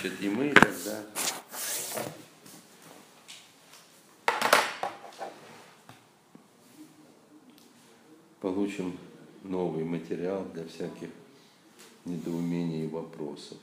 значит, и мы тогда получим новый материал для всяких недоумений и вопросов.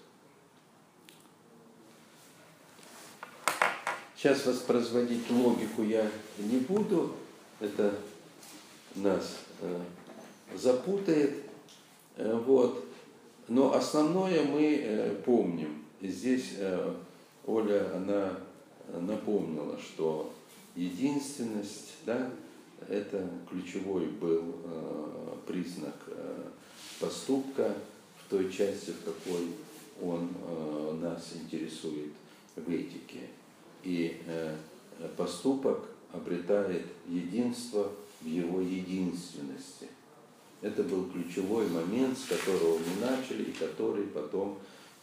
Сейчас воспроизводить логику я не буду, это нас запутает, вот. Но основное мы помним. И здесь Оля, она напомнила, что единственность, да, это ключевой был признак поступка в той части, в какой он нас интересует в этике. И поступок обретает единство в его единственности. Это был ключевой момент, с которого мы начали, и который потом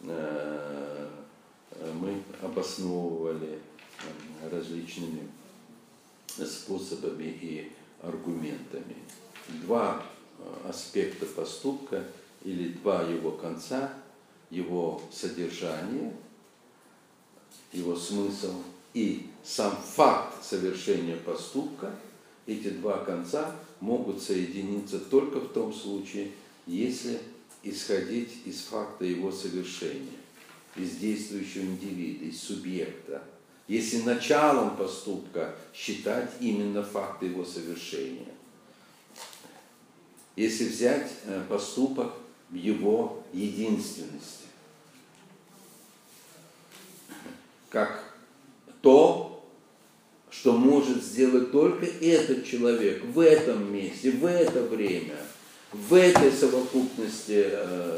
мы обосновывали различными способами и аргументами. Два аспекта поступка или два его конца, его содержание, его смысл и сам факт совершения поступка, эти два конца могут соединиться только в том случае, если исходить из факта его совершения, из действующего индивида, из субъекта. Если началом поступка считать именно факт его совершения. Если взять поступок в его единственности. Как то, что может сделать только этот человек в этом месте, в это время, в этой совокупности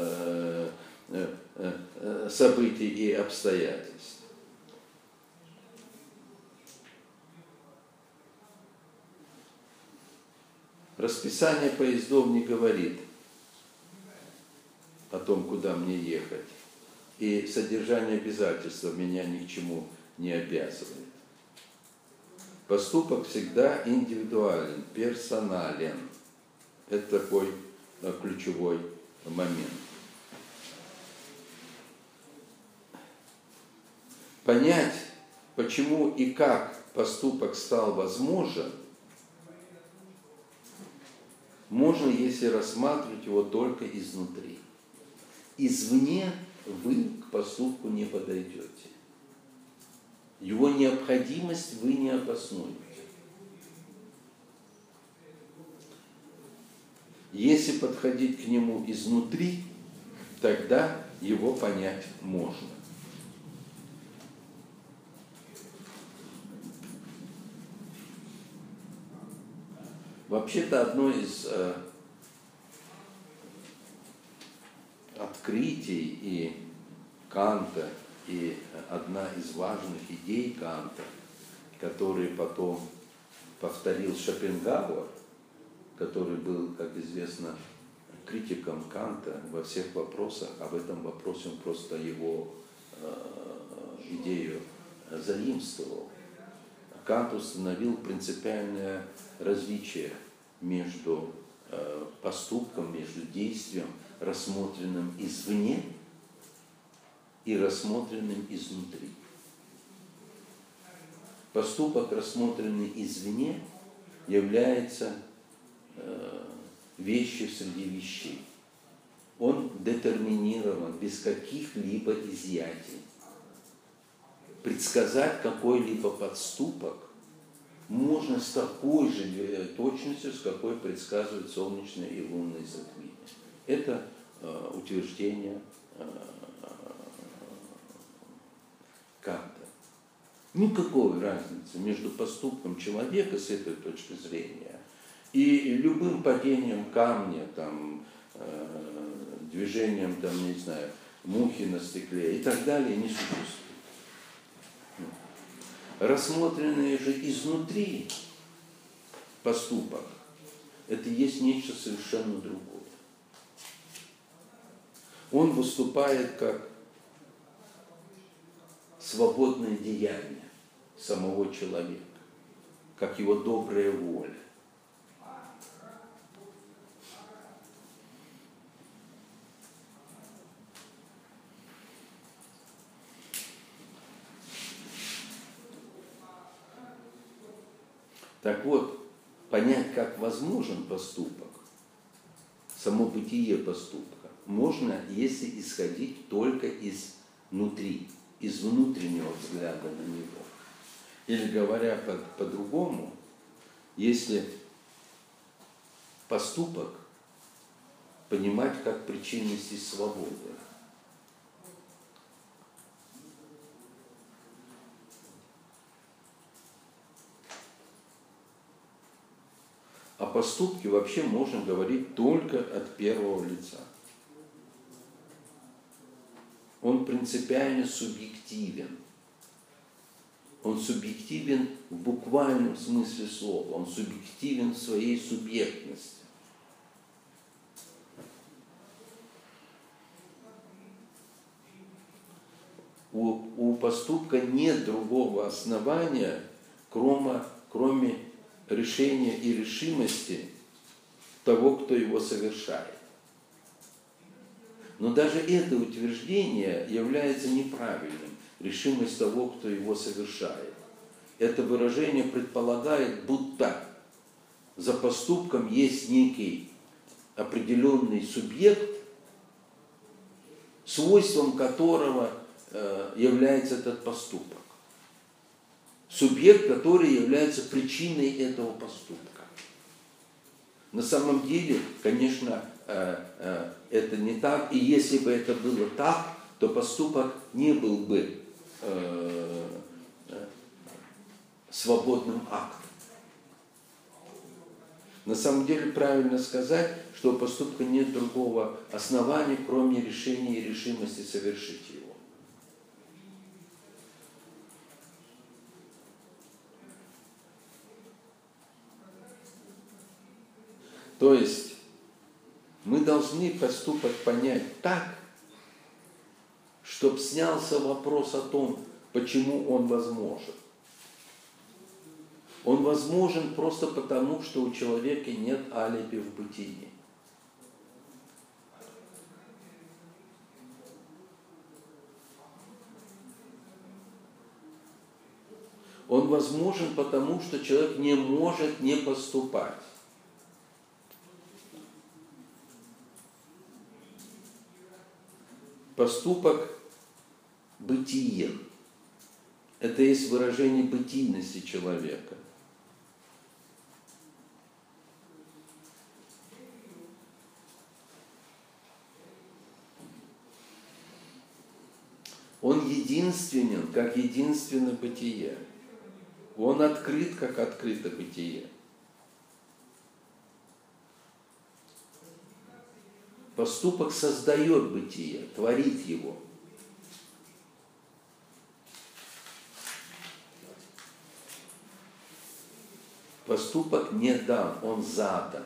событий и обстоятельств. Расписание поездов не говорит о том, куда мне ехать, и содержание обязательства меня ни к чему не обязывает. Поступок всегда индивидуален, персонален. Это такой ключевой момент. Понять, почему и как поступок стал возможен, можно, если рассматривать его только изнутри. Извне вы к поступку не подойдете. Его необходимость вы не обоснуете. Если подходить к нему изнутри, тогда его понять можно. Вообще-то одно из открытий и Канта, и одна из важных идей Канта, которые потом повторил Шопенгауэр, который был, как известно, критиком Канта во всех вопросах, а в этом вопросе он просто его идею заимствовал. Кант установил принципиальное различие между поступком, между действием, рассмотренным извне и рассмотренным изнутри. Поступок, рассмотренный извне, является вещью среди вещей. Он детерминирован без каких-либо изъятий. Предсказать какой-либо поступок можно с такой же точностью, с какой предсказывают солнечные и лунные затмения. Это утверждение Канта. Никакой разницы между поступком человека с этой точки зрения и любым падением камня, там, движением, там, не знаю, мухи на стекле и так далее не существует. Рассмотренный же изнутри поступок, это есть нечто совершенно другое. Он выступает как свободное деяние самого человека, как его добрая воля. Так вот, понять, как возможен поступок, само бытие поступка, можно, если исходить только изнутри, из внутреннего взгляда на него. Или говоря по-другому, если поступок понимать как причинность из свободы. О поступке вообще можно говорить только от первого лица. Он принципиально субъективен. Он субъективен в буквальном смысле слова. Он субъективен в своей субъектности. У поступка нет другого основания, кроме решения и решимости того, кто его совершает. Но даже это утверждение является неправильным. Решимость того, кто его совершает. Это выражение предполагает, будто за поступком есть некий определенный субъект, свойством которого является этот поступок. Субъект, который является причиной этого поступка. На самом деле, конечно, это не так. И если бы это было так, то поступок не был бы свободным актом. На самом деле правильно сказать, что у поступка нет другого основания, кроме решения и решимости совершить его. То есть мы должны поступок понять так, чтобы снялся вопрос о том, почему он возможен. Он возможен просто потому, что у человека нет алиби в бытии. Он возможен потому, что человек не может не поступать. Поступок – бытие. Это есть выражение бытийности человека. Он единственен, как единственное бытие. Он открыт, как открыто бытие. Поступок создает бытие, творит его. Поступок не дан, он задан.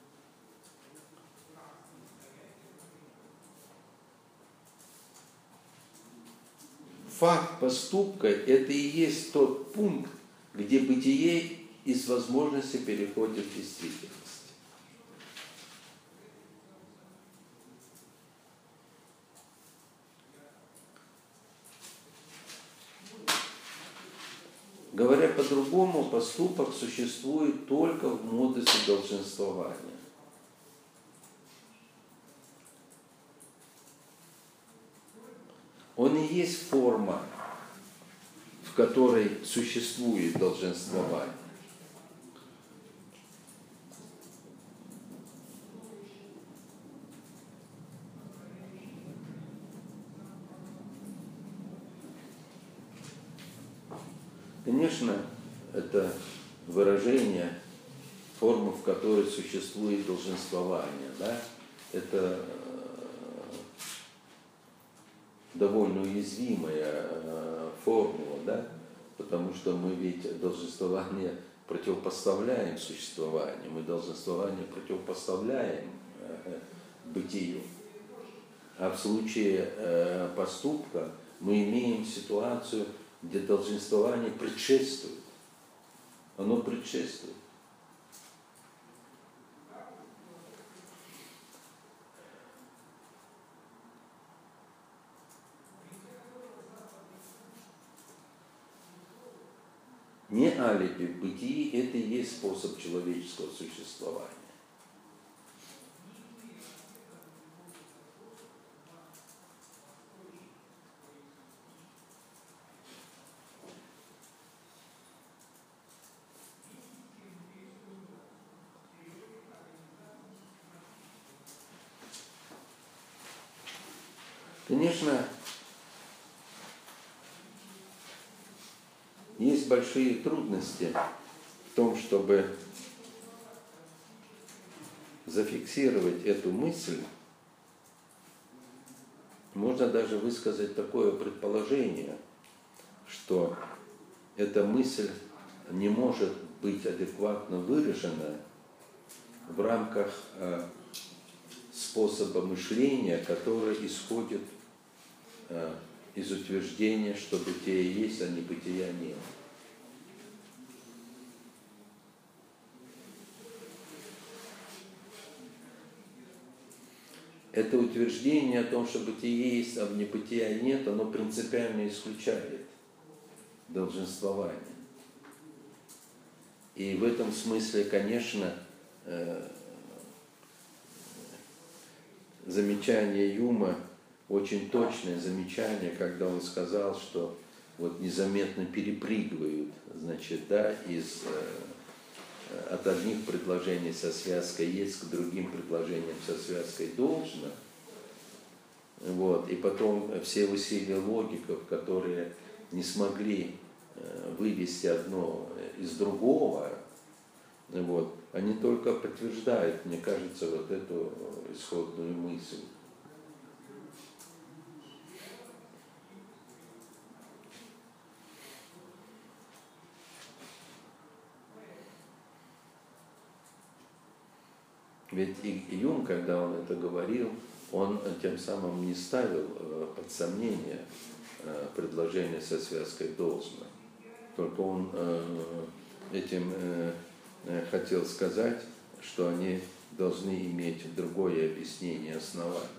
Факт поступка – это и есть тот пункт, где бытие из возможности переходит в действительность. Говоря по-другому, поступок существует только в модусе долженствования. Он и есть форма, в которой существует долженствование. Конечно, это выражение, форма, в которой существует долженствование, да? Это довольно уязвимая формула, да? Потому что мы ведь долженствование противопоставляем существованию, мы долженствование противопоставляем бытию. А в случае поступка мы имеем ситуацию, где долженствование предшествует. Оно предшествует. Не алиби, в бытии это и есть способ человеческого существования. Конечно, есть большие трудности в том, чтобы зафиксировать эту мысль. Можно даже высказать такое предположение, что эта мысль не может быть адекватно выражена в рамках способа мышления, который исходит из утверждения, что бытие есть, а не бытия нет. Это утверждение о том, что бытие есть, а небытия нет, оно принципиально исключает долженствование. И в этом смысле, конечно, замечание Юма, очень точное замечание, когда он сказал, что вот незаметно перепрыгивают, значит, да, от одних предложений со связкой есть к другим предложениям со связкой должно. Вот, и потом все усилия логиков, которые не смогли вывести одно из другого, вот, они только подтверждают, мне кажется, вот эту исходную мысль. Ведь и Юм, когда он это говорил, он тем самым не ставил под сомнение предложение со связкой должно. Только он этим хотел сказать, что они должны иметь другое объяснение основания.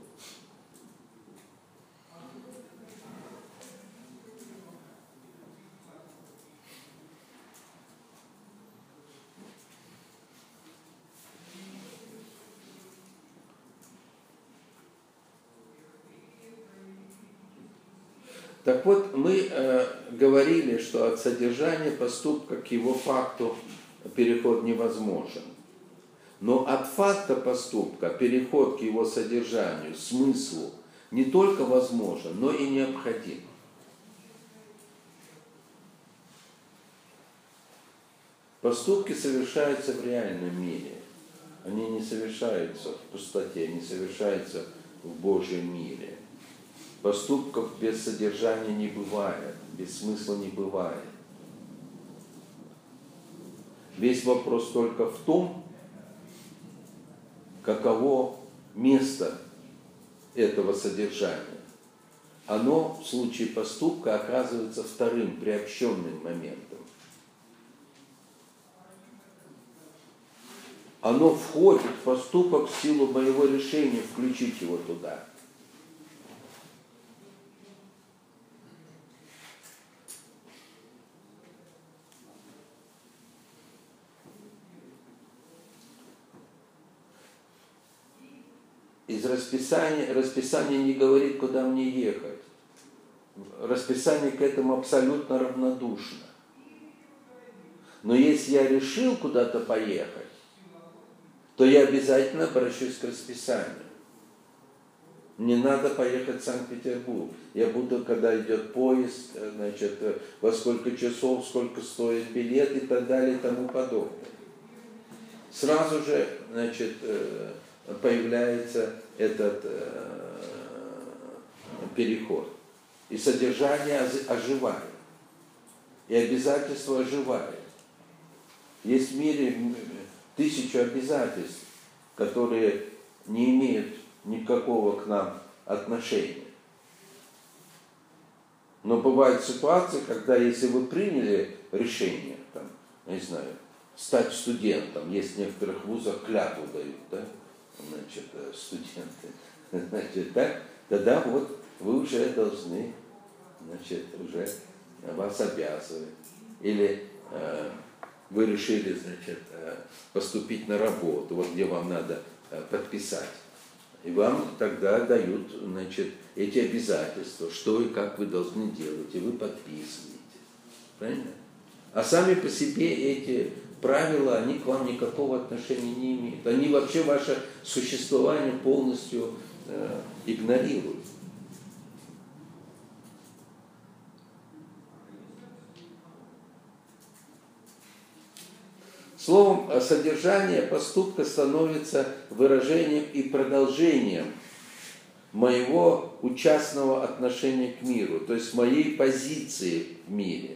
Так вот, мы говорили, что от содержания поступка к его факту переход невозможен. Но от факта поступка переход к его содержанию, смыслу не только возможен, но и необходим. Поступки совершаются в реальном мире. Они не совершаются в пустоте, не совершаются в Божьем мире. Поступков без содержания не бывает, без смысла не бывает. Весь вопрос только в том, каково место этого содержания. Оно в случае поступка оказывается вторым, приобщенным моментом. Оно входит в поступок в силу моего решения включить его туда. Из расписание не говорит, куда мне ехать. Расписание к этому абсолютно равнодушно. Но если я решил куда-то поехать, то я обязательно обращусь к расписанию. Мне надо поехать в Санкт-Петербург. Я буду, когда идет поезд, значит, во сколько часов, сколько стоит билет и так далее и тому подобное. Сразу же, значит, появляется этот переход. И содержание оживает. И обязательство оживает. Есть в мире 1000 обязательств, которые не имеют никакого к нам отношения. Но бывают ситуации, когда если вы приняли решение, там, не знаю, стать студентом, есть в некоторых вузах клятву дают, да? Значит, студенты, значит, да? Тогда вот вы уже должны, значит, уже вас обязывают. или вы решили, значит, поступить на работу, вот где вам надо подписать. И вам тогда дают, значит, эти обязательства, что и как вы должны делать, и вы подписываете. Правильно? А сами по себе эти правила, они к вам никакого отношения не имеют. Они вообще ваше существование полностью игнорируют. Словом, содержание поступка становится выражением и продолжением моего участного отношения к миру, то есть моей позиции в мире.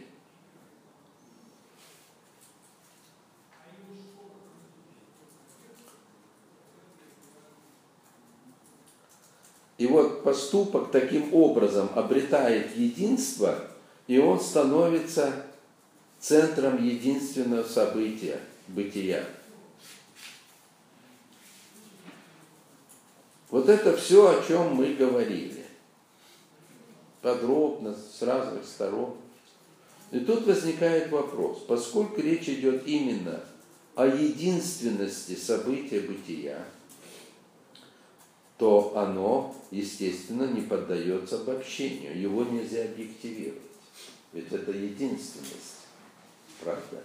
И вот поступок таким образом обретает единство, и он становится центром единственного события, бытия. Вот это все, о чем мы говорили. Подробно, с разных сторон. И тут возникает вопрос, поскольку речь идет именно о единственности события бытия, то оно, естественно, не поддается обобщению, его нельзя объективировать. Ведь это единственность. Правда?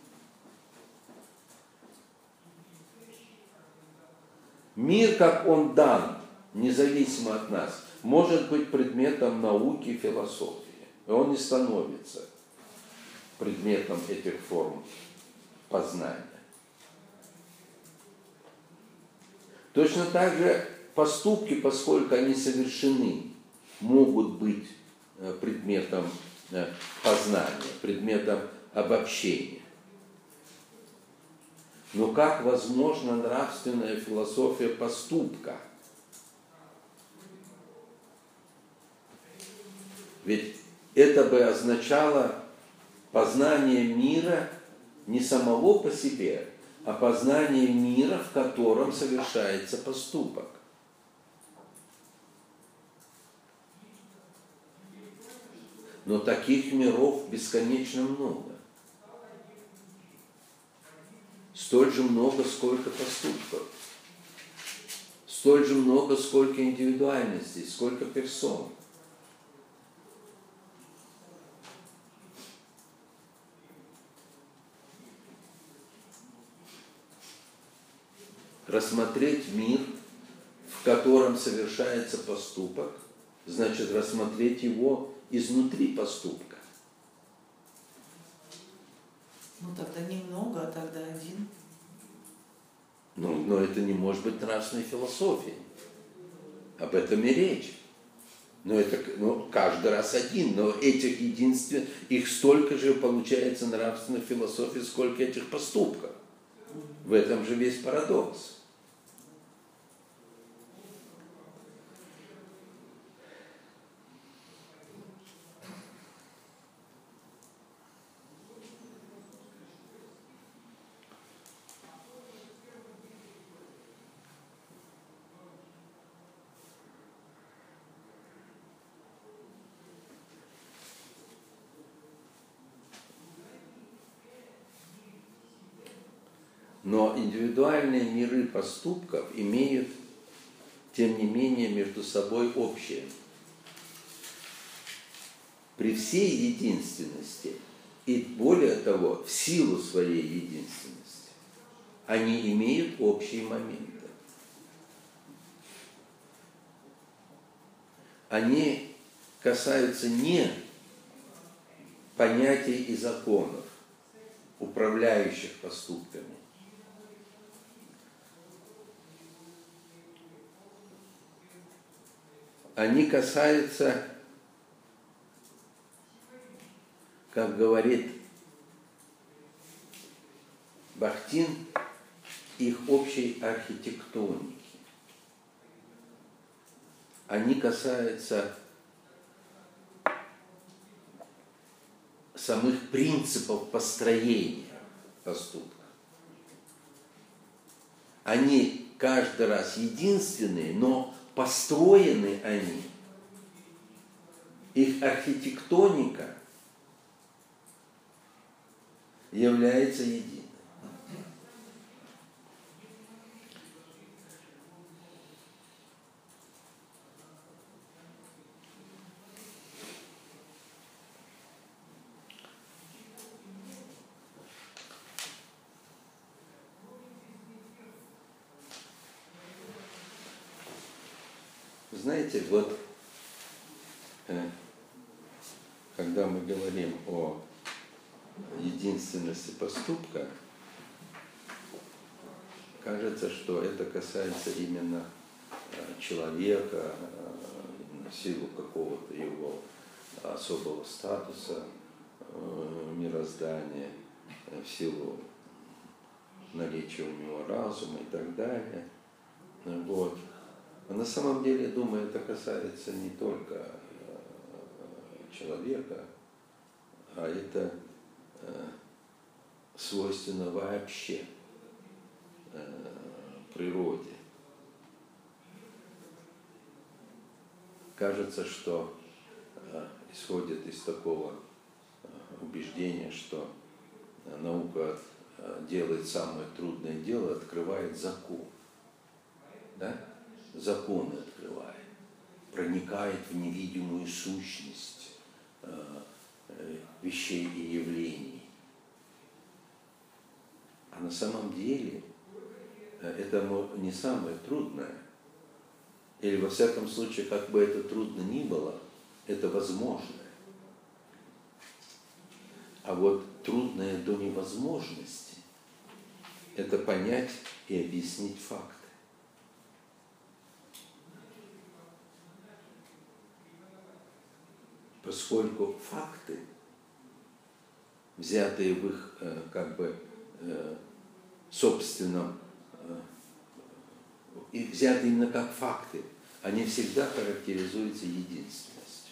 Мир, как он дан, независимо от нас, может быть предметом науки и философии. И он не становится предметом этих форм познания. Точно так же поступки, поскольку они совершены, могут быть предметом познания, предметом обобщения. Но как возможна нравственная философия поступка? Ведь это бы означало познание мира не самого по себе, а познание мира, в котором совершается поступок. Но таких миров бесконечно много. Столь же много, сколько поступков. Столь же много, сколько индивидуальностей, сколько персон. Рассмотреть мир, в котором совершается поступок, значит рассмотреть его изнутри поступка. Ну тогда немного, а тогда один. Но это не может быть нравственной философией. Об этом и речь. Но это каждый раз один. Но этих единственных, их столько же получается нравственной философии, сколько этих поступков. В этом же весь парадокс. Но индивидуальные миры поступков имеют, тем не менее, между собой общее. При всей единственности и, более того, в силу своей единственности, они имеют общие моменты. Они касаются не понятий и законов, управляющих поступками, они касаются, как говорит Бахтин, их общей архитектоники. Они касаются самых принципов построения поступка. Они каждый раз единственные, но построены они, их архитектоника является единой. Знаете, вот когда мы говорим о единственности поступка, кажется, что это касается именно человека, в силу какого-то его особого статуса, мироздания, в силу наличия у него разума и так далее. Вот. А на самом деле, думаю, это касается не только человека, а это свойственно вообще природе. Кажется, что исходит из такого убеждения, что наука делает самое трудное дело, открывает закон. Да? Законы открывает, проникает в невидимую сущность вещей и явлений. А на самом деле это не самое трудное. Или во всяком случае, как бы это трудно ни было, это возможное. А вот трудное до невозможности – это понять и объяснить факты. Поскольку факты, взятые в их как бы собственном, и взятые именно как факты, они всегда характеризуются единственностью.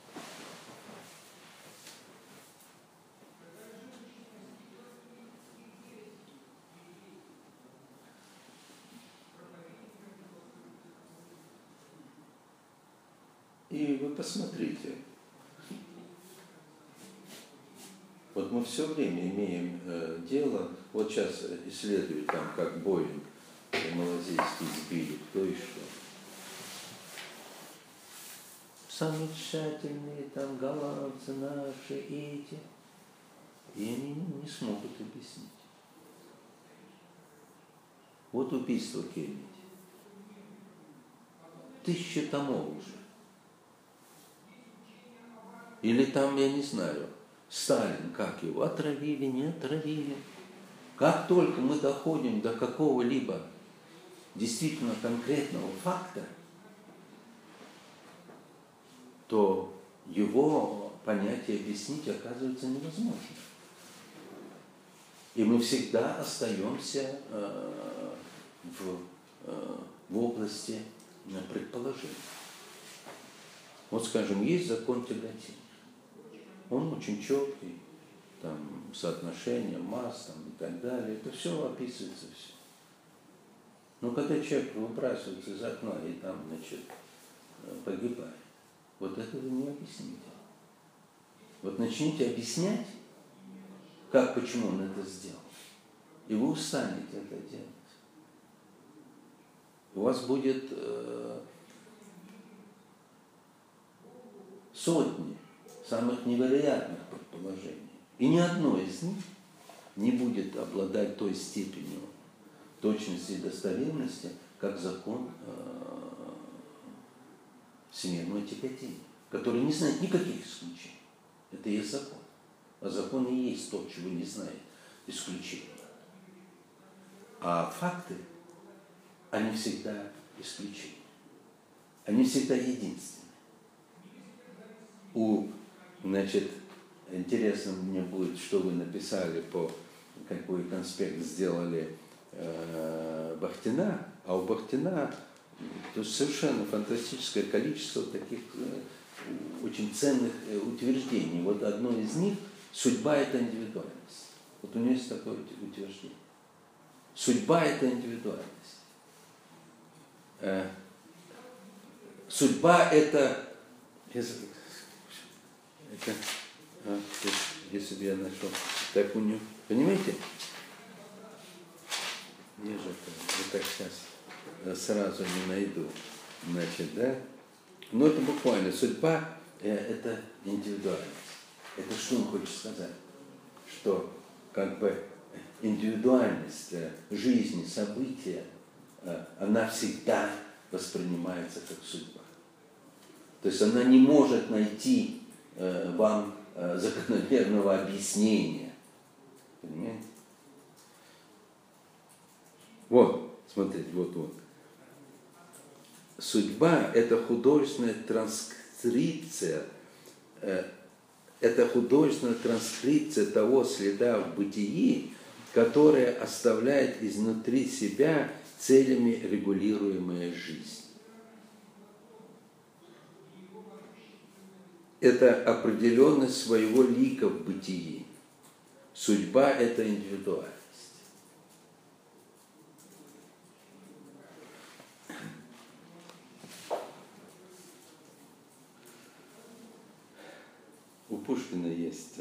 И вы посмотрите, вот мы все время имеем дело, вот сейчас исследуют там, как Боинг малазийский сбили, кто и что. Самые тщательные там голландцы наши, эти, и они не смогут объяснить. Вот убийство Кеннеди. 1000 томов уже. Или там, я не знаю, Сталин, как его, отравили, не отравили. Как только мы доходим до какого-либо действительно конкретного факта, то его понять и объяснить оказывается невозможно. И мы всегда остаемся в области предположений. Вот, скажем, есть закон тяготения. Он очень четкий, там, соотношение масс там, и так далее. Это все описывается, все. Но когда человек выбрасывается из окна и там, значит, погибает, вот этого не объясните. Вот начните объяснять, как, почему он это сделал, и вы устанете это делать. У вас будет сотни самых невероятных предположений. И ни одно из них не будет обладать той степенью точности и достоверности, как закон всемирного тяготения, который не знает никаких исключений. Это и есть закон. А закон и есть то, чего не знает исключения. А факты, они всегда исключения. Они всегда единственны. Значит, интересно мне будет, что вы написали, какой конспект сделали Бахтина, а у Бахтина то совершенно фантастическое количество таких очень ценных утверждений. Вот одно из них – судьба – это индивидуальность. Вот у него есть такое утверждение. Судьба – это индивидуальность. Судьба – это, если если бы я нашел. Так у него, понимаете? Где же это? Вот так сейчас сразу не найду. Значит, да? Но это буквально. Судьба – это индивидуальность. Это что он хочет сказать? Что как бы индивидуальность жизни, события, она всегда воспринимается как судьба. То есть она не может найти вам закономерного объяснения. Понимаете? Вот, смотрите, вот. Судьба – это художественная транскрипция, того следа в бытии, которое оставляет изнутри себя целями регулируемая жизнь. Это определенность своего лика в бытии. Судьба – это индивидуальность. У Пушкина есть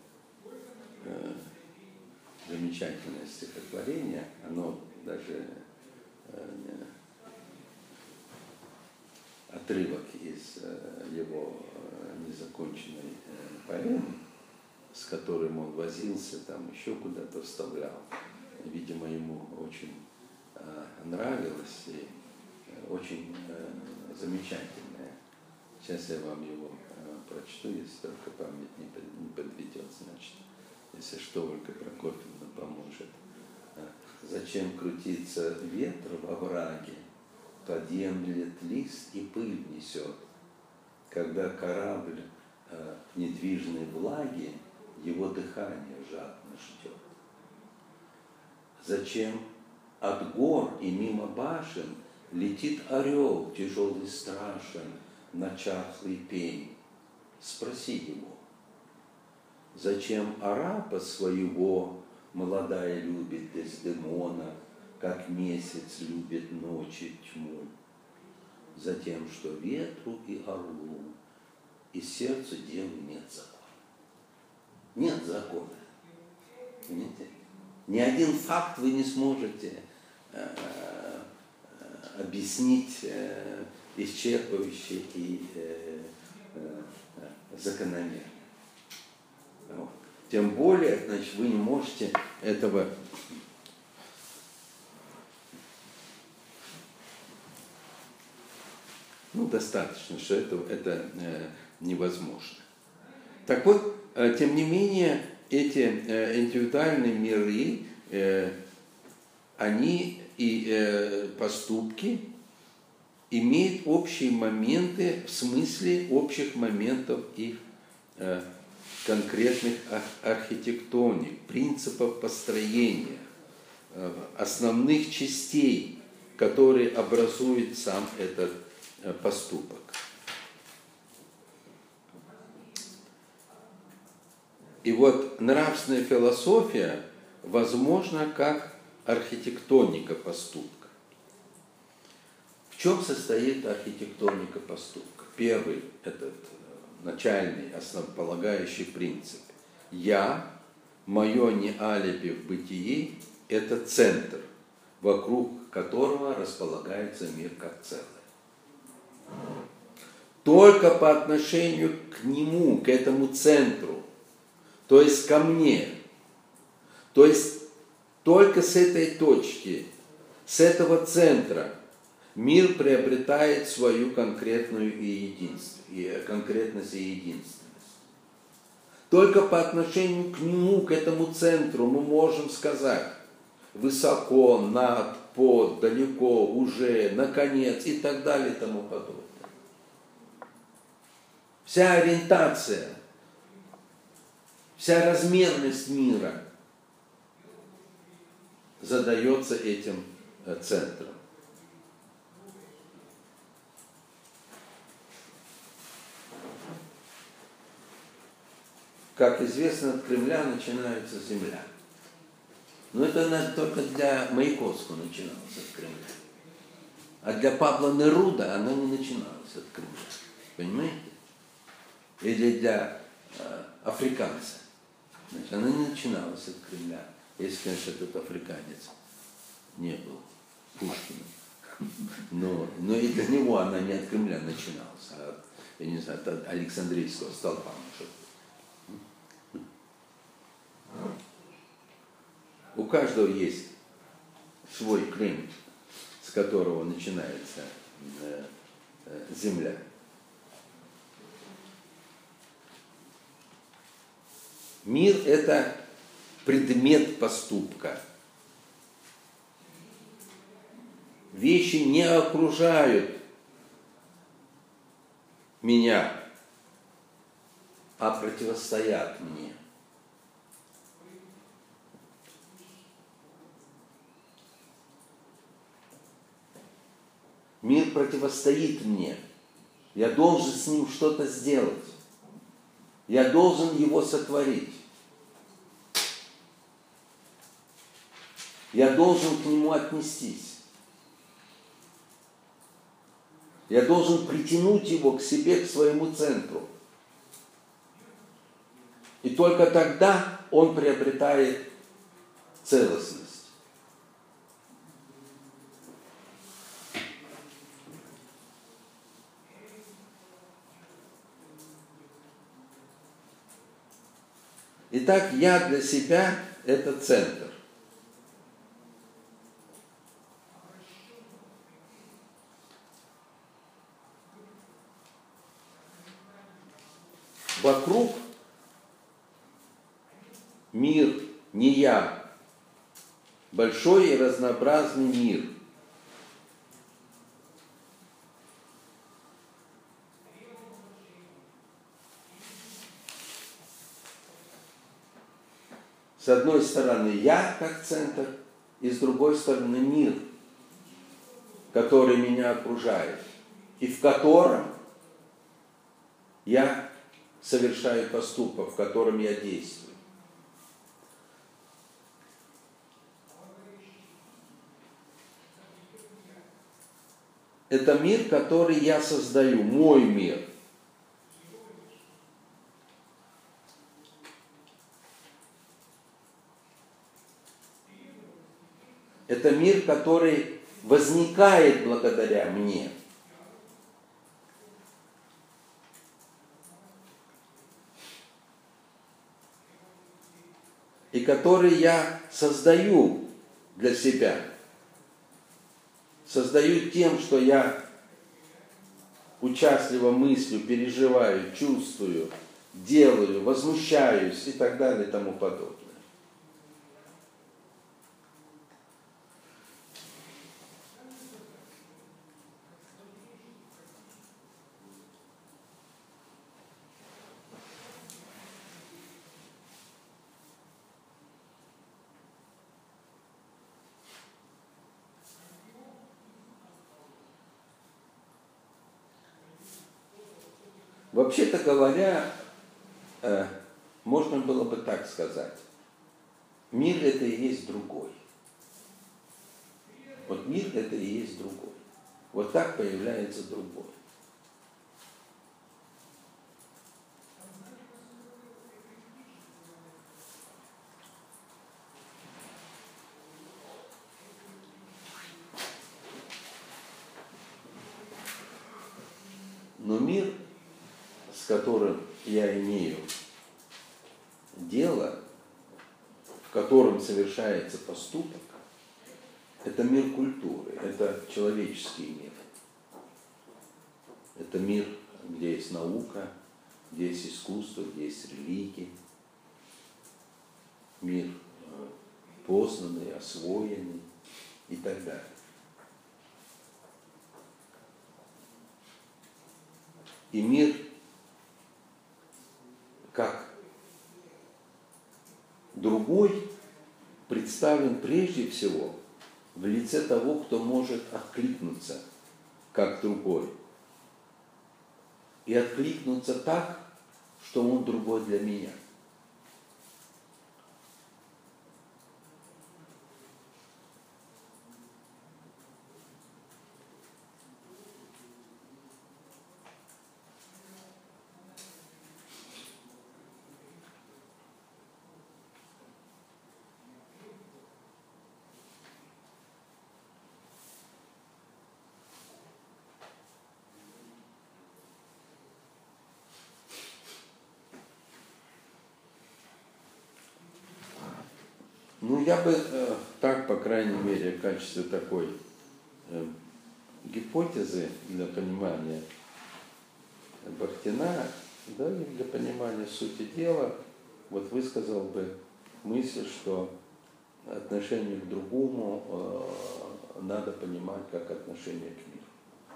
замечательное стихотворение, оно даже отрывок из его незаконченной поэмы, с которым он возился, там еще куда-то вставлял. Видимо, ему очень нравилось и очень замечательное. Сейчас я вам его прочту, если только память не подведет, значит. Если что, Ольга Прокофьевна поможет. Зачем крутиться ветр во враге, подъемлет лист и пыль несет, когда корабль недвижной влаги его дыхание жадно ждет. Зачем от гор и мимо башен летит орел тяжелый страшен на чахлый пень? Спроси его. Зачем арапа своего молодая любит Дездемона, как месяц любит ночи тьму? Затем, что ветру и орлу и сердцу девы нет закона. Нет закона. Понимаете? Ни один факт вы не сможете объяснить исчерпывающе и закономерно. Вот. Тем более, значит, вы не можете этого достаточно, что это невозможно. Так вот, тем не менее, эти индивидуальные миры, они и поступки имеют общие моменты в смысле общих моментов их конкретных архитектоник, принципов построения, основных частей, которые образуют сам этот поступок. И вот нравственная философия возможна как архитектоника поступка. В чем состоит архитектоника поступка? Первый, этот начальный, основополагающий принцип. Я, мое не алиби в бытии, это центр, вокруг которого располагается мир как целое. Только по отношению к нему, к этому центру, то есть ко мне, то есть только с этой точки, с этого центра мир приобретает свою конкретность и единственность. Только по отношению к нему, к этому центру мы можем сказать высоко, над, под, далеко, уже, наконец и так далее и тому подобное. Вся ориентация, вся размерность мира задается этим центром. Как известно, от Кремля начинается земля. Но это только для Маяковского начиналось от Кремля. А для Пабло Неруда она не начиналась от Кремля. Понимаете? Или для африканца Значит, она не начиналась от Кремля. Если, конечно, этот африканец не был Пушкиным. Но и для него она не от Кремля начиналась, а от, я не знаю, от Александрийского столпа. У каждого есть свой Кремль, с которого начинается земля. Мир – это предмет поступка. Вещи не окружают меня, а противостоят мне. Мир противостоит мне. Я должен с ним что-то сделать. Я должен его сотворить. Я должен к нему отнестись. Я должен притянуть его к себе, к своему центру. И только тогда он приобретает целостность. Итак, я для себя – это центр. Вокруг мир, не я, большой и разнообразный мир. С одной стороны я как центр, и с другой стороны мир, который меня окружает, и в котором я совершаю поступок, в котором я действую. Это мир, который я создаю, мой мир. Это мир, который возникает благодаря мне. И который я создаю для себя. Создаю тем, что я участливо мыслю, переживаю, чувствую, делаю, возмущаюсь и так далее и тому подобное. Вообще-то говоря, можно было бы так сказать. Мир – это и есть другой. Вот мир – это и есть другой. Вот так появляется другой. Но мир, с которым я имею дело, в котором совершается поступок, это мир культуры, это человеческий мир. Это мир, где есть наука, где есть искусство, где есть религия. Мир познанный, освоенный и так далее. И мир как другой представлен прежде всего в лице того, кто может откликнуться как другой. И откликнуться так, что он другой для меня. Ну, я бы так, по крайней мере, в качестве такой гипотезы для понимания Бахтина, да, и для понимания сути дела, вот высказал бы мысль, что отношение к другому надо понимать как отношение к миру.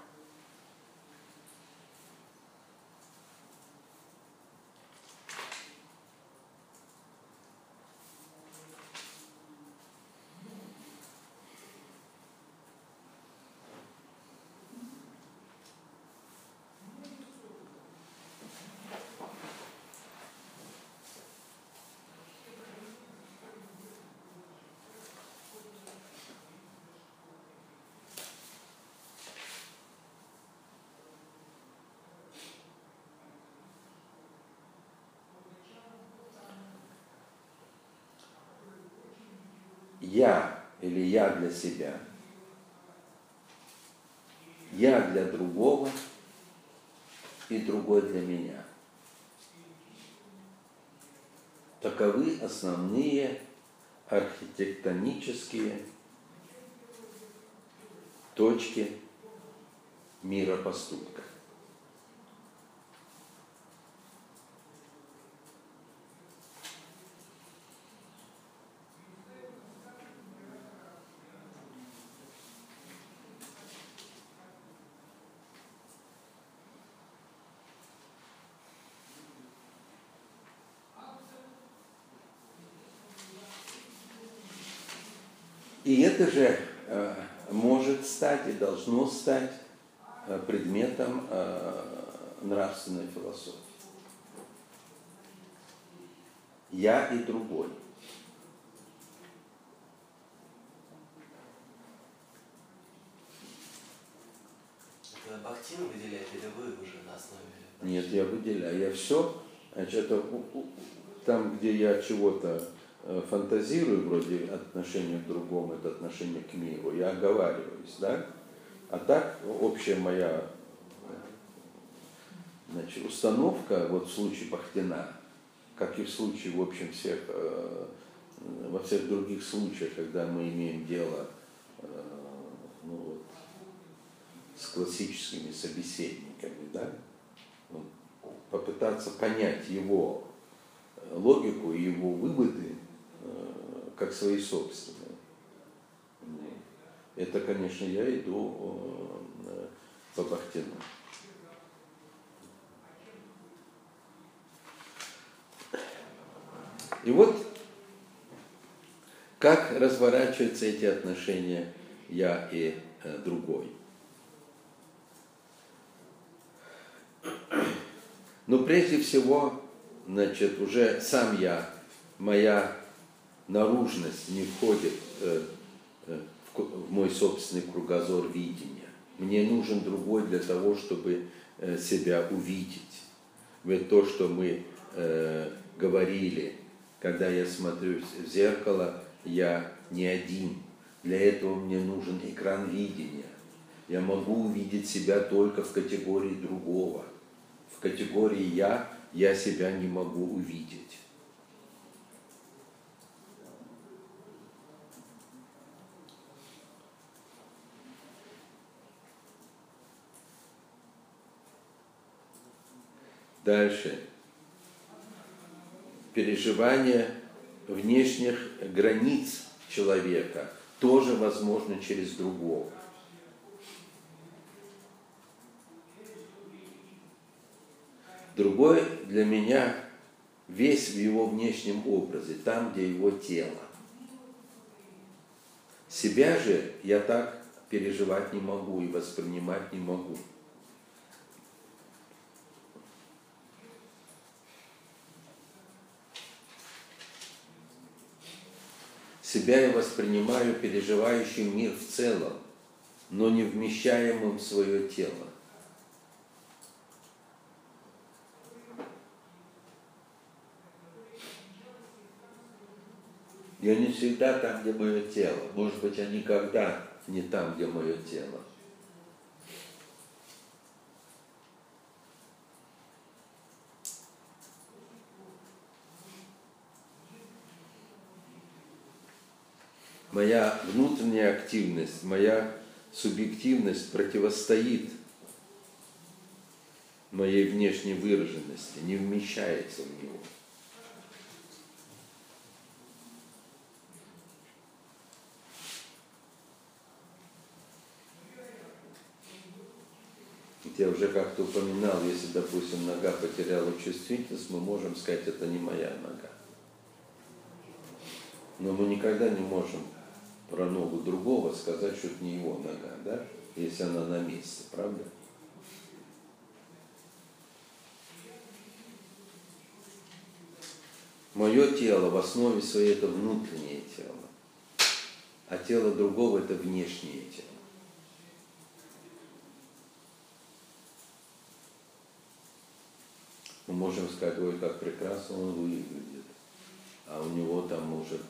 Я или я для себя, я для другого и другой для меня. Таковы основные архитектонические точки мира поступка. И это же может стать и должно стать предметом нравственной философии. Я и другой. Это Бахтин выделяет или вы уже на основе? Нет, я выделяю. Я все, значит, это там, где я чего-то фантазирую, вроде отношения к другому, это отношение к миру, я оговариваюсь, да? А так, общая моя, значит, установка, вот в случае Бахтина, как и в случае, в общем, во всех других случаях, когда мы имеем дело ну, вот, с классическими собеседниками, да? Попытаться понять его логику и его выводы как свои собственные. Это, конечно, я иду по Бахтину. И вот как разворачиваются эти отношения я и другой. Но прежде всего, значит, уже сам я, моя наружность не входит в мой собственный кругозор видения. Мне нужен другой для того, чтобы себя увидеть. Ведь то, что мы говорили, когда я смотрю в зеркало, я не один. Для этого мне нужен экран видения. Я могу увидеть себя только в категории другого. В категории я себя не могу увидеть. Дальше. Переживание внешних границ человека тоже возможно через другого. Другой для меня весь в его внешнем образе, там, где его тело. Себя же я так переживать не могу и воспринимать не могу. Себя я воспринимаю переживающим мир в целом, но не вмещаемым в свое тело. Я не всегда там, где мое тело. Может быть, я никогда не там, где мое тело. Моя внутренняя активность, моя субъективность противостоит моей внешней выраженности, не вмещается в него. Я уже как-то упоминал, если, допустим, нога потеряла чувствительность, мы можем сказать, это не моя нога. Но мы никогда не можем про ногу другого сказать, что это не его нога, да? Если она на месте, правда? Мое тело в основе своей это внутреннее тело, а тело другого это внешнее тело. Мы можем сказать, ой, как прекрасно он выглядит, а у него там может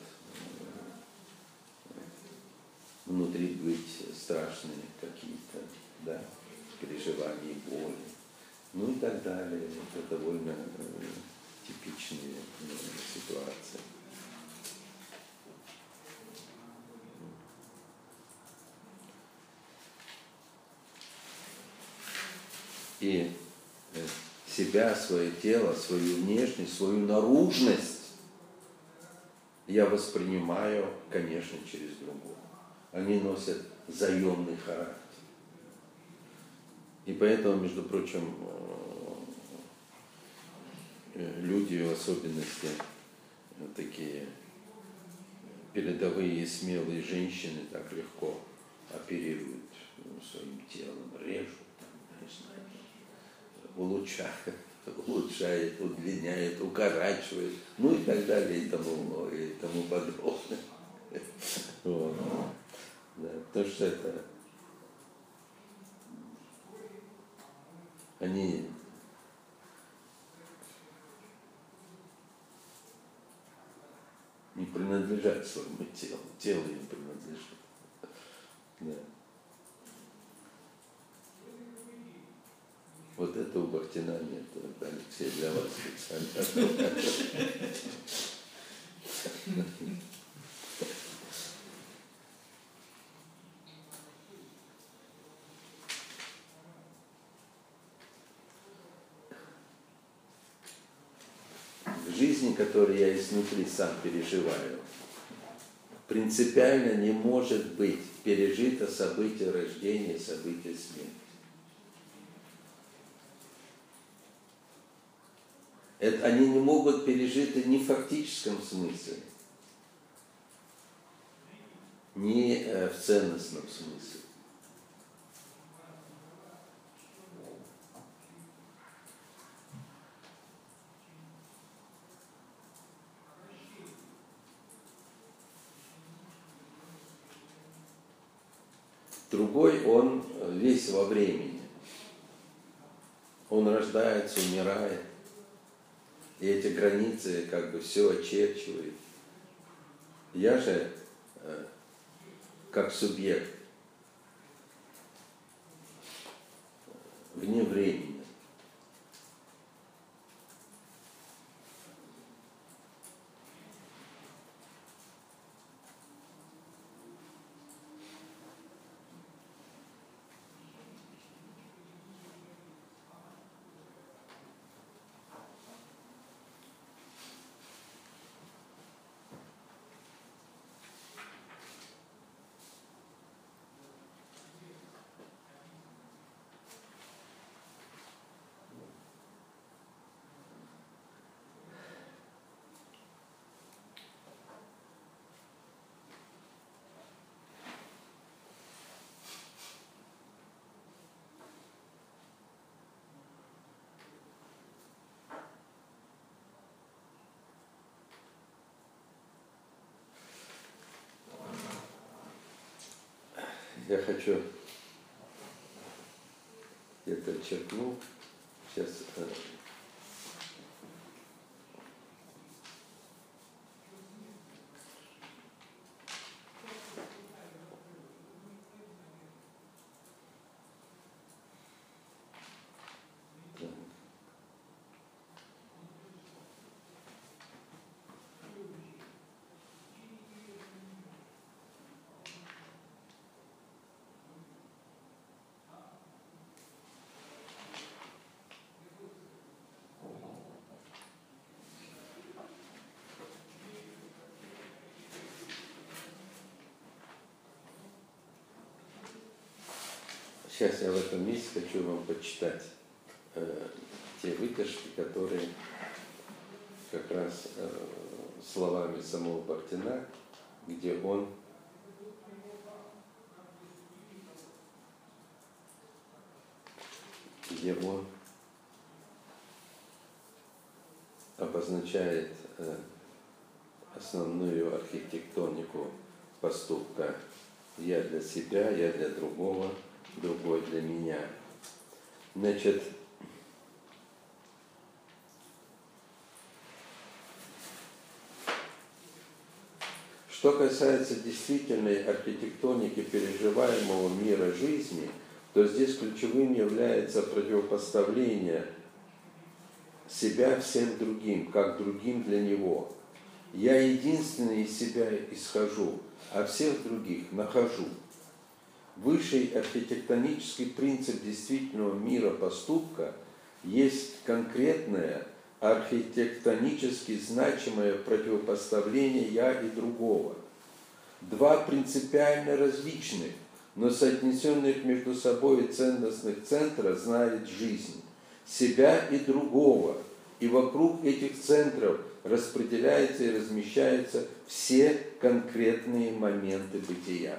внутри быть страшные какие-то, да, переживания, боли, ну и так далее. Это довольно типичные ситуации. И себя, свое тело, свою внешность, свою наружность я воспринимаю, конечно, через другого. Они носят заемный характер. И поэтому, между прочим, люди, в особенности такие передовые и смелые женщины, так легко оперируют своим телом, режут, там, не знаю, улучшает, удлиняет, укорачивает, ну и так далее, и тому подобное. Вот. Да, потому что это они не принадлежат своему телу, тело им принадлежит. Да. Вот это у Бахтина нет, это Алексей для вас специально. В жизни, которую я изнутри сам переживаю, принципиально не может быть пережито событие рождения, событие смерти. Они не могут пережиты ни в фактическом смысле, ни в ценностном смысле. Другой, он весь во времени. Он рождается, умирает. И эти границы как бы все очерчивает. Я же, как субъект, вне времени. Я хочу, это черкнул, сейчас Сейчас я в этом месте хочу вам почитать те выдержки, которые как раз словами самого Бхактина, где он обозначает основную архитектонику поступка «я для себя, я для другого, другой для меня». Значит, что касается действительной архитектоники переживаемого мира жизни, то здесь ключевым является противопоставление себя всем другим, как другим для него. Я единственный из себя исхожу, а всех других нахожу. Высший архитектонический принцип действительного мира поступка есть конкретное архитектонически значимое противопоставление «я» и другого. Два принципиально различных, но соотнесенных между собой ценностных центра знает жизнь, себя и другого, и вокруг этих центров распределяются и размещаются все конкретные моменты бытия.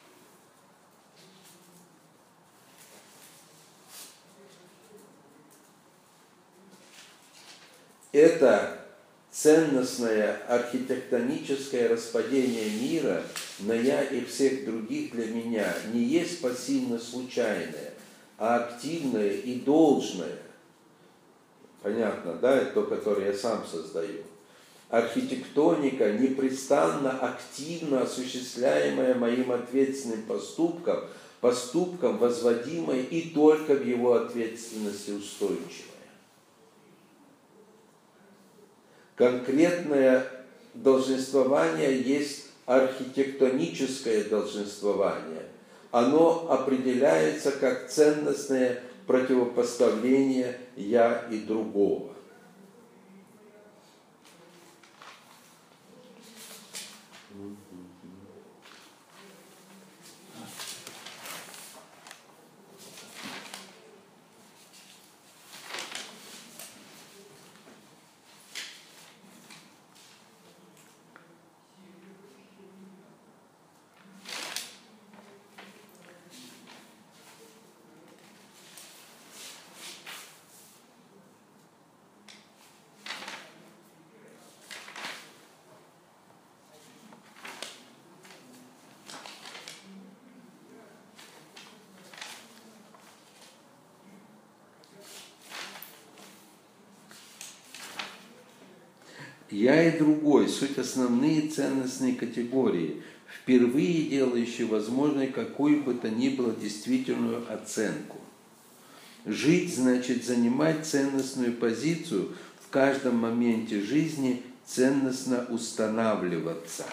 Это ценностное архитектоническое распадение мира на «я» и всех других для меня не есть пассивно-случайное, а активное и должное. Понятно, да? Это то, которое я сам создаю. Архитектоника, непрестанно, активно осуществляемая моим ответственным поступком, возводимой и только в его ответственности устойчивая. Конкретное долженствование есть архитектоническое долженствование. Оно определяется как ценностное противопоставление «я» и другого. «Я» и «другой» – суть основные ценностные категории, впервые делающие возможной какую бы то ни было действительную оценку. Жить значит занимать ценностную позицию в каждом моменте жизни, ценностно устанавливаться.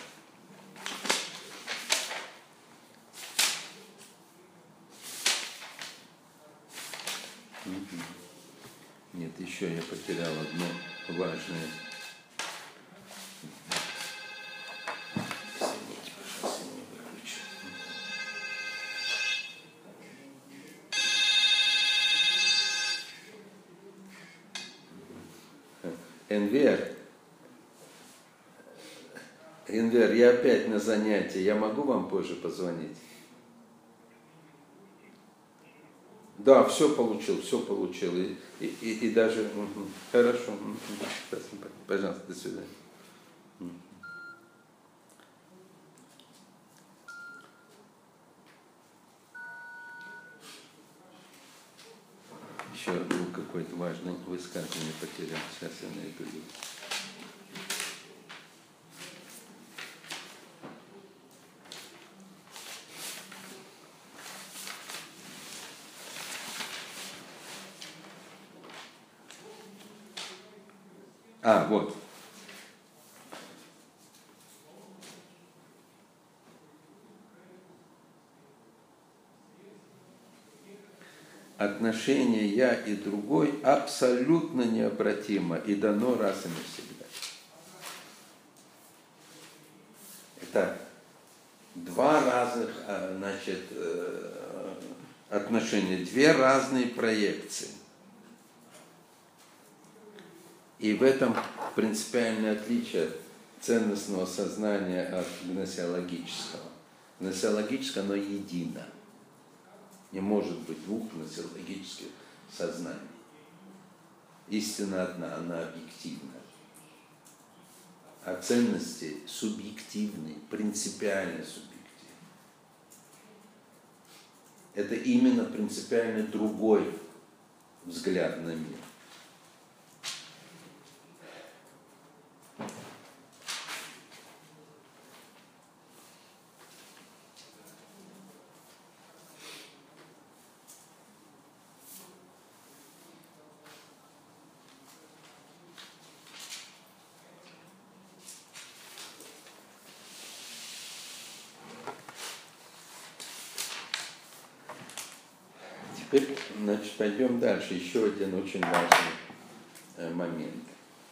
Нет, еще я потерял одно важное. Извините, пожалуйста, не выключу. Энвер, я опять на занятии. Я могу вам позже позвонить? Да, все получил. И даже... Хорошо. Пожалуйста, до свидания. Еще был какой-то важный высказывание потерял. Сейчас я найду. Вот. Отношение «я» и «другой» абсолютно необратимо и дано раз и навсегда. Это два разных, отношения, две разные проекции. И в этом принципиальное отличие ценностного сознания от гносеологического. Гносеологическое, оно едино. Не может быть двух гносеологических сознаний. Истина одна, она объективна. А ценности субъективны, принципиально субъективны. Это именно принципиально другой взгляд на мир. Теперь, значит, пойдем дальше. Еще один очень важный момент.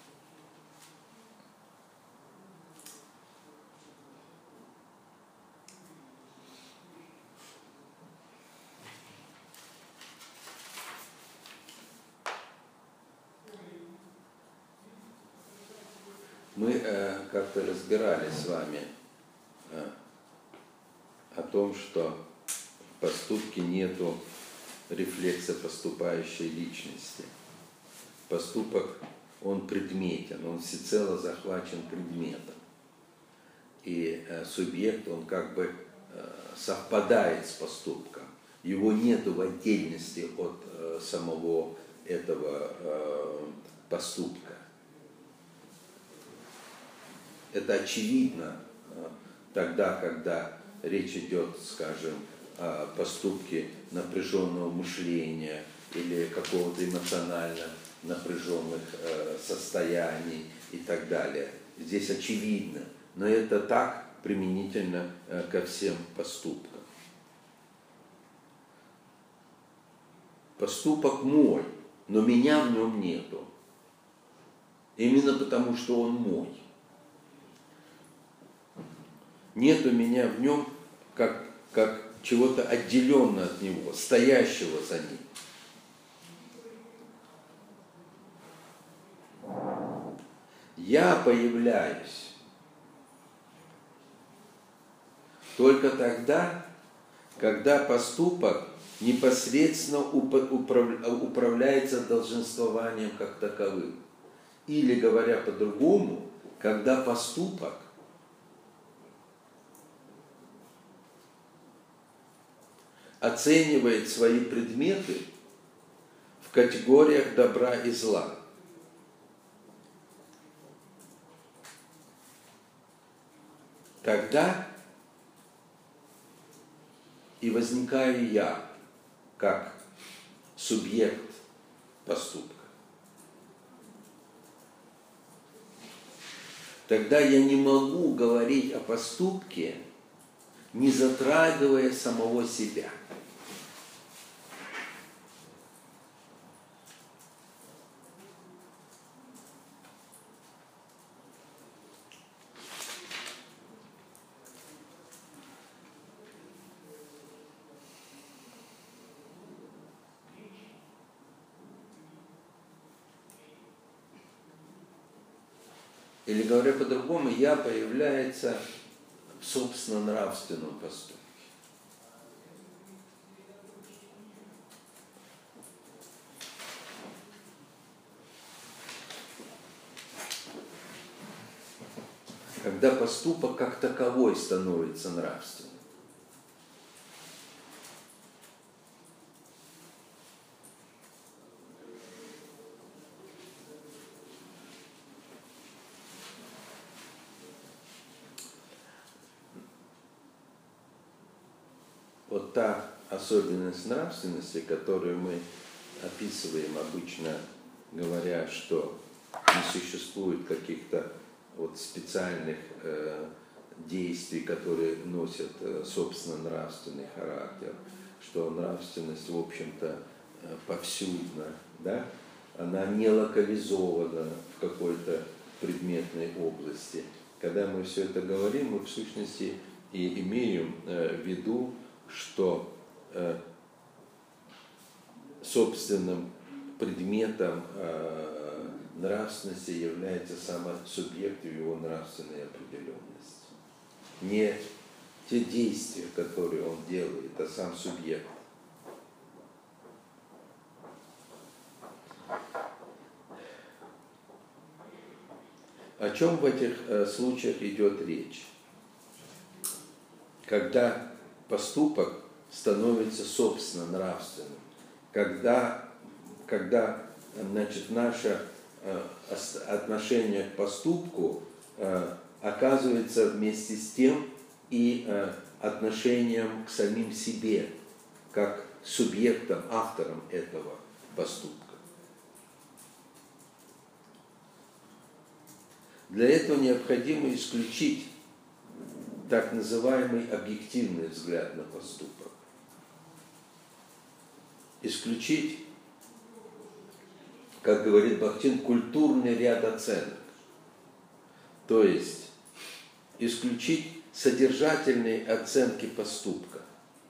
Мы как-то разбирались с вами о том, что в поступке нету рефлекса поступающей личности. Поступок, он предметен, он всецело захвачен предметом. И субъект, он как бы совпадает с поступком. Его нету в отдельности от самого этого поступка. Это очевидно тогда, когда речь идет, скажем, о поступке напряженного мышления или какого-то эмоционально напряженных состояний и так далее. Здесь очевидно, но это так применительно ко всем поступкам. Поступок мой, но меня в нем нету. Именно потому, что он мой. Нету меня в нем как чего-то отделенного от него, стоящего за ним. Я появляюсь только тогда, когда поступок непосредственно управляется долженствованием как таковым. Или, говоря по-другому, когда поступок оценивает свои предметы в категориях добра и зла. Тогда и возникаю я как субъект поступка. Тогда я не могу говорить о поступке, не затрагивая самого себя. Или, говоря по-другому, я появляется в собственно нравственном поступке. Когда поступок как таковой становится нравственным. Вот та особенность нравственности, которую мы описываем обычно, говоря, что не существует каких-то вот специальных действий, которые носят собственно нравственный характер, что нравственность, в общем-то, повсюдна, да? Она не локализована в какой-то предметной области. Когда мы все это говорим, мы в сущности и имеем в виду, что собственным предметом нравственности является сам субъект и его нравственная определенность. Не те действия, которые он делает, а сам субъект. О чем в этих случаях идет речь? Когда поступок становится собственно нравственным, когда значит, наше отношение к поступку оказывается вместе с тем и отношением к самим себе, как субъектам, авторам этого поступка. Для этого необходимо исключить так называемый объективный взгляд на поступок. Исключить, как говорит Бахтин, культурный ряд оценок. То есть исключить содержательные оценки поступка.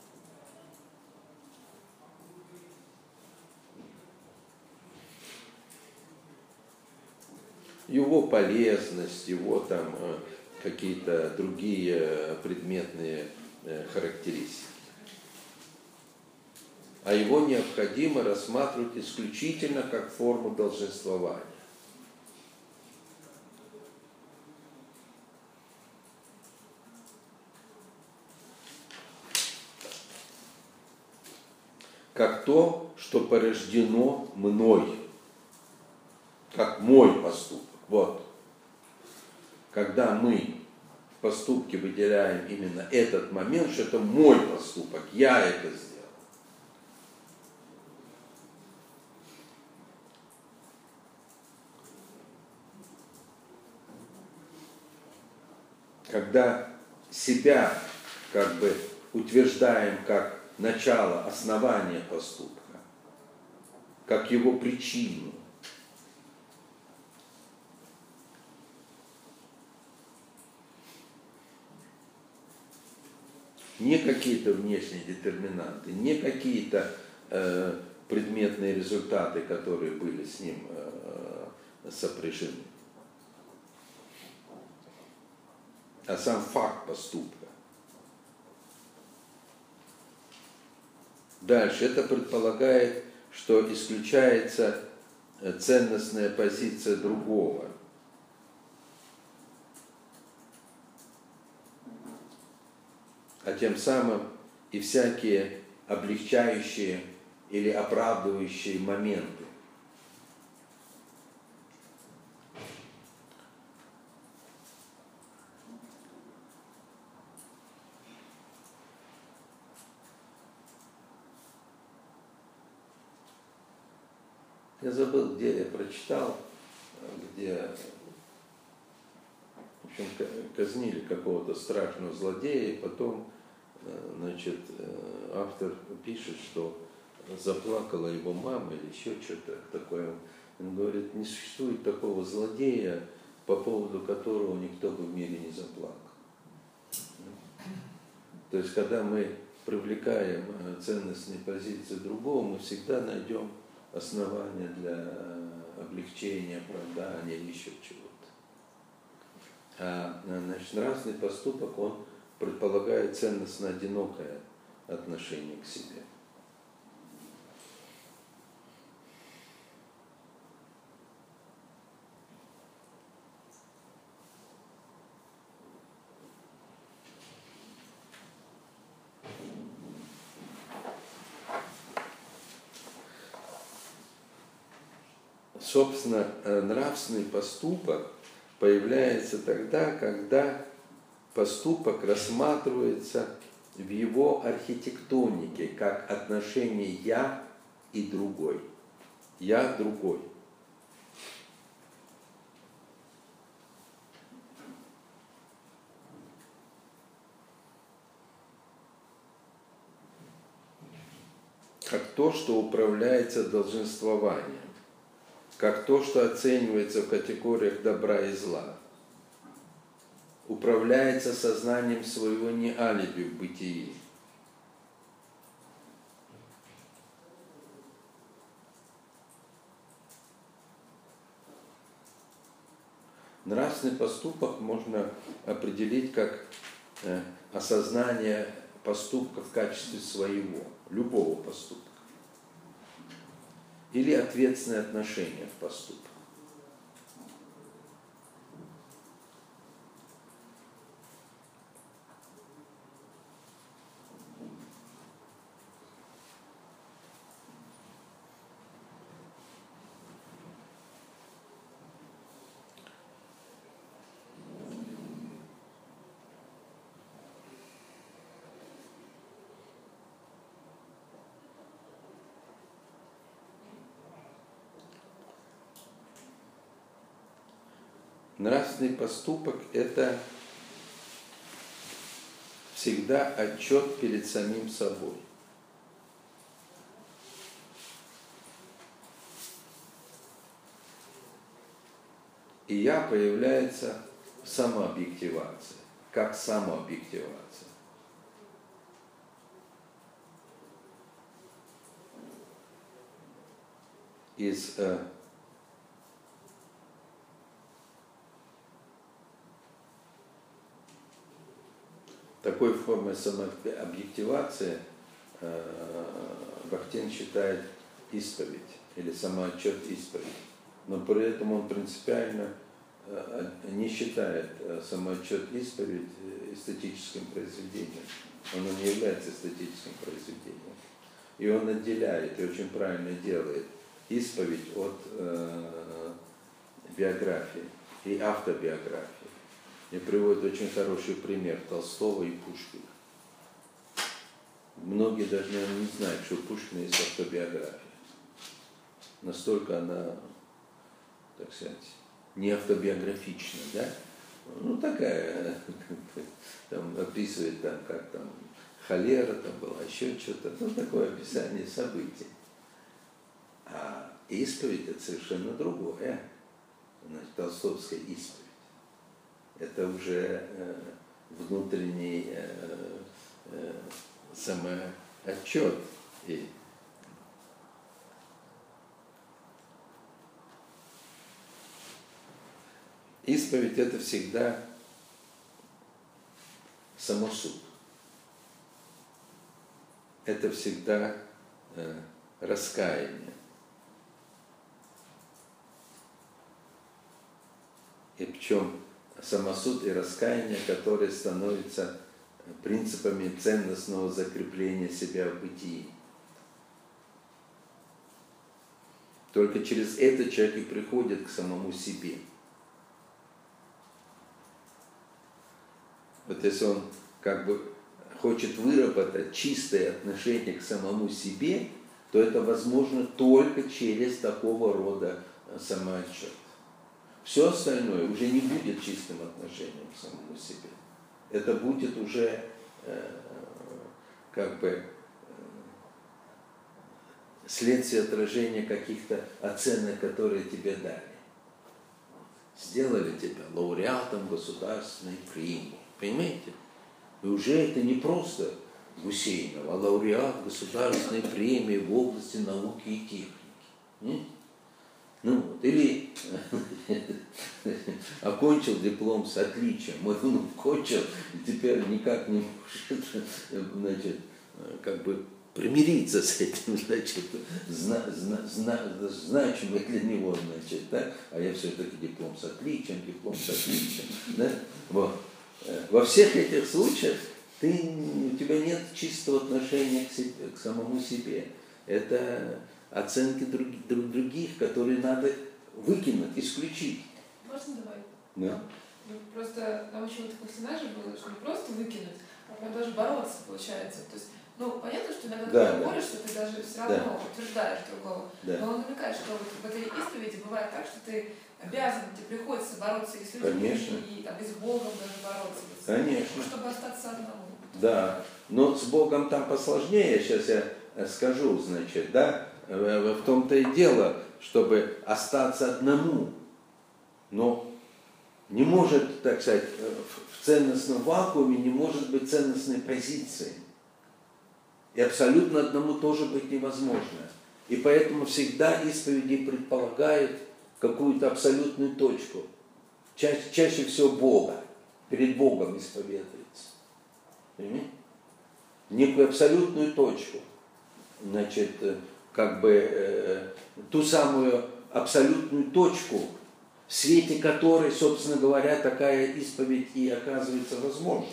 Его полезность, его там какие-то другие предметные характеристики. А его необходимо рассматривать исключительно как форму долженствования. Как то, что порождено мной, как мой поступок. Вот. Когда мы в поступке выделяем именно этот момент, что это мой поступок, я это сделал. Когда себя как бы утверждаем как начало, основание поступка, как его причину. Не какие-то внешние детерминанты, не какие-то предметные результаты, которые были с ним сопряжены, а сам факт поступка. Дальше это предполагает, что исключается ценностная позиция другого. А тем самым и всякие облегчающие или оправдывающие моменты. Я забыл, где я прочитал, где, в общем, казнили какого-то страшного злодея, и потом, значит, автор пишет, что заплакала его мама или еще что-то такое. Он говорит, не существует такого злодея, по поводу которого никто бы в мире не заплакал. То есть, когда мы привлекаем ценностные позиции другого, мы всегда найдем основания для облегчения, оправдания или еще чего-то. А значит, нравственный поступок, он предполагает ценностно одинокое отношение к себе. Собственно, нравственный поступок появляется тогда, когда поступок рассматривается в его архитектонике как отношение «я» и «другой». «Я» – «другой». Как то, что управляется долженствованием. Как то, что оценивается в категориях добра и зла, управляется сознанием своего не алиби в бытии. Нравственный поступок можно определить как осознание поступка в качестве своего, любого поступка. Или ответственное отношение к поступку. Нравственный поступок – это всегда отчет перед самим собой. И я появляется самообъективация, как самообъективация. Из такой формы самообъективации Бахтин считает исповедь или самоотчет исповедь. Но при этом он принципиально не считает самоотчет исповедь эстетическим произведением. Он не является эстетическим произведением. И он отделяет, и очень правильно делает, исповедь от биографии и автобиографии. И приводит очень хороший пример Толстого и Пушкина. Многие даже, наверное, не знают, что у Пушкина есть автобиография. Настолько она, так сказать, не автобиографична, да? Ну, такая, там описывает, там, как там холера там была, еще что-то, ну, такое описание событий. А исповедь – это совершенно другое, значит, толстовская исповедь. Это уже внутренний самоотчет. И исповедь – это всегда самосуд. Это всегда раскаяние. И причем самосуд и раскаяние, которые становятся принципами ценностного закрепления себя в бытии. Только через это человек и приходит к самому себе. Вот если он как бы хочет выработать чистое отношение к самому себе, то это возможно только через такого рода самоотчет. Все остальное уже не будет чистым отношением к самому себе. Это будет уже как бы следствие отражения каких-то оценок, которые тебе дали. Сделали тебя лауреатом государственной премии. Понимаете? И уже это не просто Гусейнов, а лауреат государственной премии в области науки и техники. Ну, или окончил диплом с отличием, мой внук кончил, и теперь никак не может, значит, как бы примириться с этим, значит, значимый для него, значит, да? А я все-таки диплом с отличием, да? Вот. Во всех этих случаях у тебя нет чистого отношения к себе, к самому себе. Это оценки других, которые надо выкинуть, исключить. Можно добавить? Да. Просто там еще вот такой сценарий был, что не просто выкинуть, а прям даже бороться, получается. То есть, ну, понятно, что иногда ты борешься, ты даже все равно утверждаешь другого. Да. Но он намекает, что вот в этой исповеди бывает так, что ты обязан, тебе приходится бороться и с людьми, и, там, и с Богом даже бороться. Конечно. Чтобы остаться одному. Да, но с Богом там посложнее, сейчас я скажу, значит, да, в том-то и дело, чтобы остаться одному, но не может, так сказать, в ценностном вакууме не может быть ценностной позиции. И абсолютно одному тоже быть невозможно. И поэтому всегда исповеди предполагают какую-то абсолютную точку. чаще всего Бога, перед Богом исповедуется. Понимаете? Некую абсолютную точку. Значит, как бы ту самую абсолютную точку, в свете которой, собственно говоря, такая исповедь и оказывается возможной.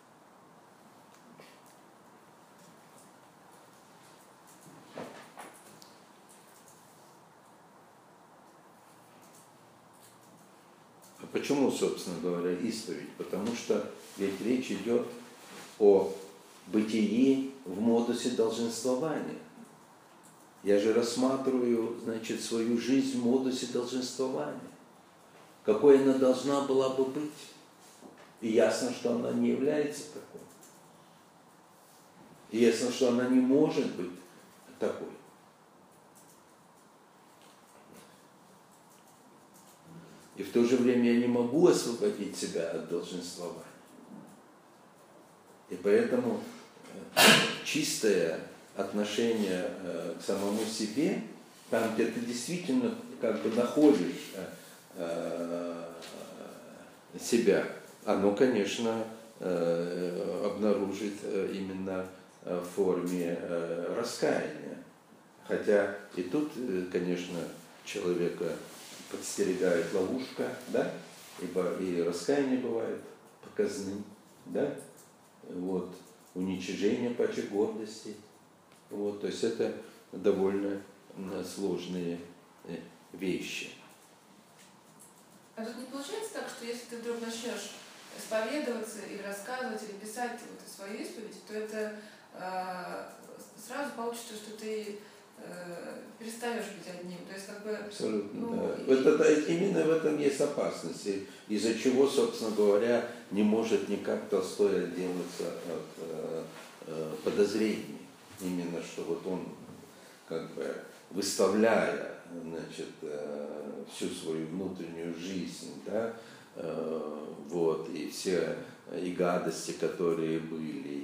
А почему, собственно говоря, исповедь? Потому что ведь речь идет о бытии в модусе долженствования. Я же рассматриваю, значит, свою жизнь в модусе долженствования. Какой она должна была бы быть. И ясно, что она не является такой. И ясно, что она не может быть такой. И в то же время я не могу освободить себя от долженствования. И поэтому чистое отношение к самому себе, там, где ты действительно как бы находишь себя, оно, конечно, обнаружит именно в форме раскаяния. Хотя и тут, конечно, человека подстерегает ловушка, да, ибо и раскаяние бывает показным, да, вот, уничижение паче гордости, вот, то есть это довольно сложные вещи. А тут не получается так, что если ты вдруг начнешь исповедоваться или рассказывать, или писать вот свою исповедь, то это сразу получится, что ты перестаешь быть одним. То есть как бы... Абсолютно, ну, да. Именно в этом есть опасность, из-за чего, собственно говоря, не может никак Толстой отделаться от подозрений. Именно что вот он, как бы, выставляя, значит, всю свою внутреннюю жизнь, да, вот, и все и гадости, которые были,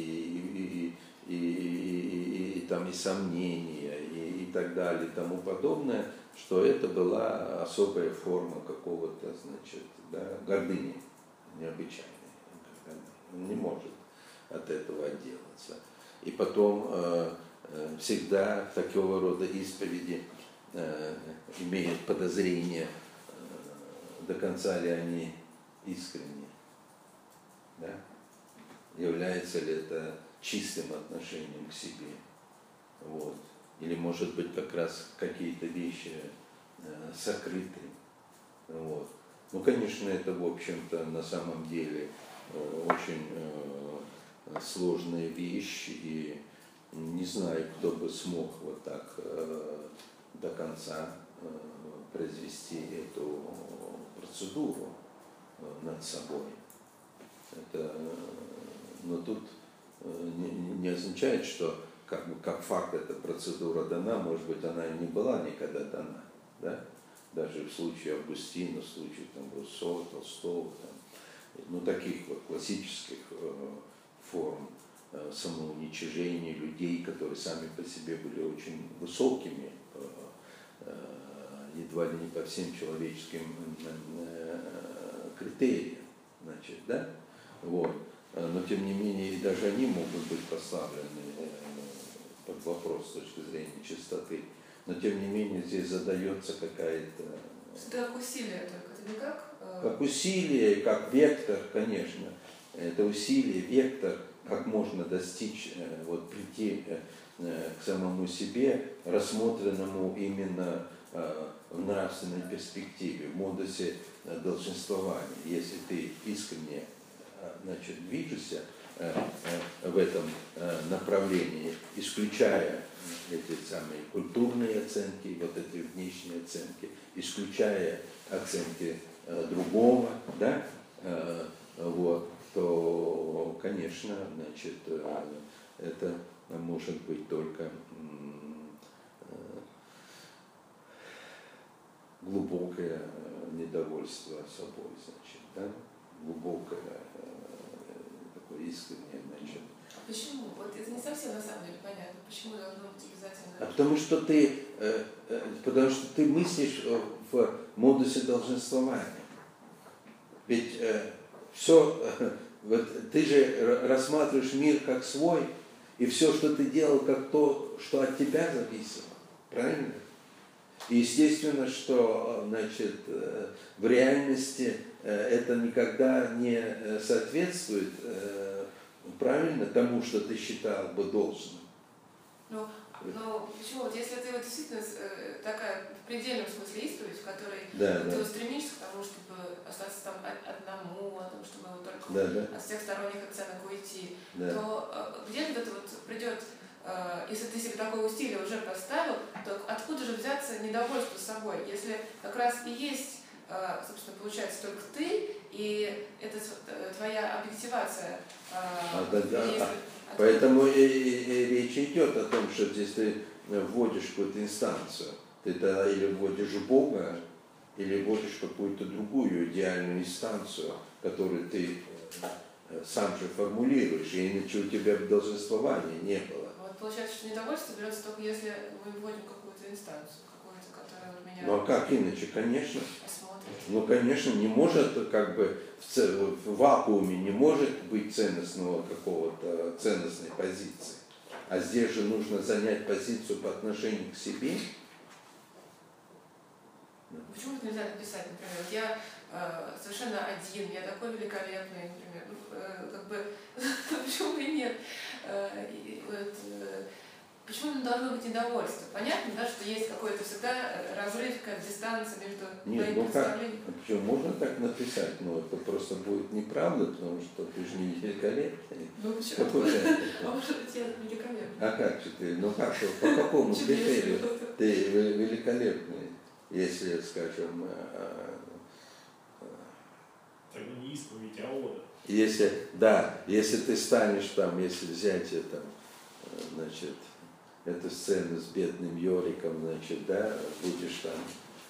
и там и сомнения, и так далее, и тому подобное, что это была особая форма какого-то, значит, да, гордыни необычайной. Он не может от этого отделаться. И потом всегда такого рода исповеди имеют подозрение, до конца ли они искренни, да? Является ли это чистым отношением к себе, вот. Или, может быть, как раз какие-то вещи сокрыты, вот. Ну, конечно, это, в общем-то, на самом деле очень сложная вещь, и не знаю, кто бы смог вот так до конца произвести эту процедуру над собой. Это, но тут не означает, что как факт эта процедура дана, может быть, она и не была никогда дана, да? Даже в случае Августина, в случае там, Руссо, Толстого, там, ну, таких вот классических форм самоуничижения людей, которые сами по себе были очень высокими, едва ли не по всем человеческим критериям, значит, да, вот. Но тем не менее и даже они могут быть поставлены под вопрос с точки зрения чистоты. Но тем не менее здесь задается какая-то... Это как усилие только, это не как... Как усилие, как вектор, конечно. Это усилие, вектор, как можно достичь, вот прийти к самому себе, рассмотренному именно в нравственной перспективе, в модусе долженствования. Если ты искренне, значит, движешься в этом направлении, исключая эти самые культурные оценки, вот эти внешние оценки, исключая оценки другого, да, вот, то, конечно, значит, это может быть только глубокое недовольство собой, значит, да, глубокое такое искреннее, значит. Почему? Вот это не совсем на самом деле понятно, почему должно быть обязательно... Потому что ты мыслишь в модусе долженствования. Ведь все, вот ты же рассматриваешь мир как свой, и все, что ты делал, как то, что от тебя зависело. Правильно? И естественно, что значит, в реальности это никогда не соответствует правильно тому, что ты считал бы должным. Но почему? Вот если ты вот действительно такая в предельном смысле исповедь, в которой ты вот стремишься к тому, чтобы остаться там одному, о том, чтобы вот только от всех сторонних оценок уйти, то где вот это вот придет, если ты себе такое усилие уже поставил, то откуда же взяться недовольство собой, если как раз и есть, собственно, получается только ты, и это твоя объективация. Поэтому и речь идет о том, что здесь ты вводишь какую-то инстанцию, ты тогда или вводишь Бога, или вводишь какую-то другую идеальную инстанцию, которую ты сам же формулируешь, и иначе у тебя долженствования не было. Вот получается, что недовольство берется только если мы вводим какую-то инстанцию, какую-то, которая вот меня... Ну а как иначе? Конечно. Осмотрит. Ну, конечно, не может как бы в вакууме не может быть ценностного какого-то, ценностной позиции. А здесь же нужно занять позицию по отношению к себе. Почему это нельзя написать, например? Вот я совершенно один, я такой великолепный, например. Как бы, почему бы и нет? Почему должно быть недовольство? Понятно, да, что есть какой-то всегда разрыв, какая-то дистанция между твоим представлением. Почему можно так написать? Но это просто будет неправда, потому что ты же не великолепный. Ну почему? А может быть, я великолепный. А как же ты? Ну как, по какому критерию ты великолепный, если, скажем... Тогда не исповедь, а ода. Если ты станешь там, если взять это, значит, эту сцену с бедным Йориком, значит, да, будешь там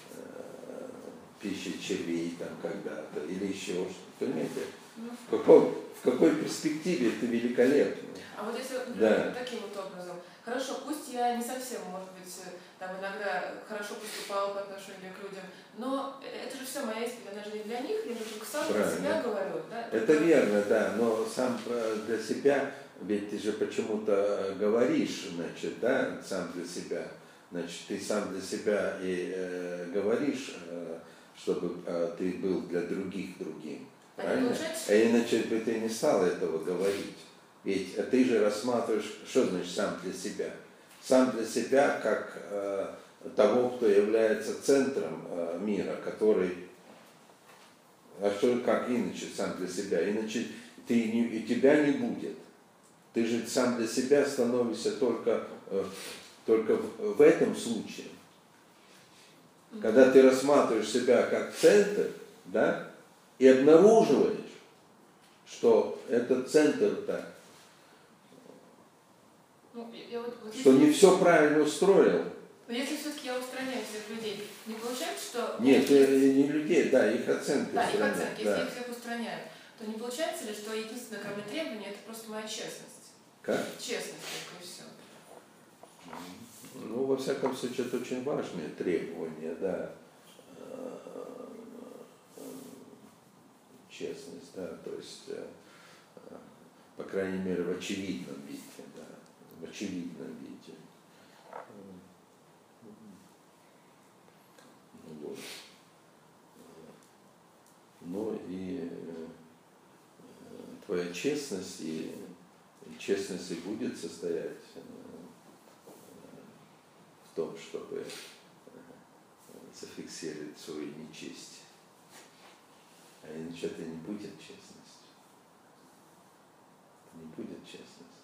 пищей червей там когда-то, или еще что-то, понимаете? В какой перспективе ты великолепный? А вот если, например, таким вот образом, хорошо, пусть я не совсем, может быть, там иногда хорошо поступала по отношению к людям, но это же все моя исповедь, она же не для них, я же только сам для себя говорю, да? Это верно, да, но сам для себя, ведь ты же почему-то говоришь, значит, да, сам для себя, значит, ты сам для себя и говоришь, чтобы ты был для других другим, правильно? А иначе бы ты не стал этого говорить. Ведь ты же рассматриваешь, что значит сам для себя? Сам для себя как того, кто является центром мира, который... А что, как иначе сам для себя? Иначе и тебя не будет. Ты же сам для себя становишься только в этом случае. Когда ты рассматриваешь себя как центр, да, и обнаруживаешь, что этот центр-то, что не все правильно устроил. Но если все-таки я устраняю всех людей, не получается, что... Нет, не людей, да, их оценки. Да, их оценки. Если я их всех устраняю, то не получается ли, что единственное ко мне требование — это просто моя честность? Как? Честность только и все. Ну, во всяком случае, это очень важные требования, да. Честность, да, то есть, по крайней мере, в очевидном виде, да, в очевидном виде. Вот. Ну и твоя честность и будет состоять в том, чтобы зафиксировать свою нечесть. А иначе это не будет честность. Не будет честность.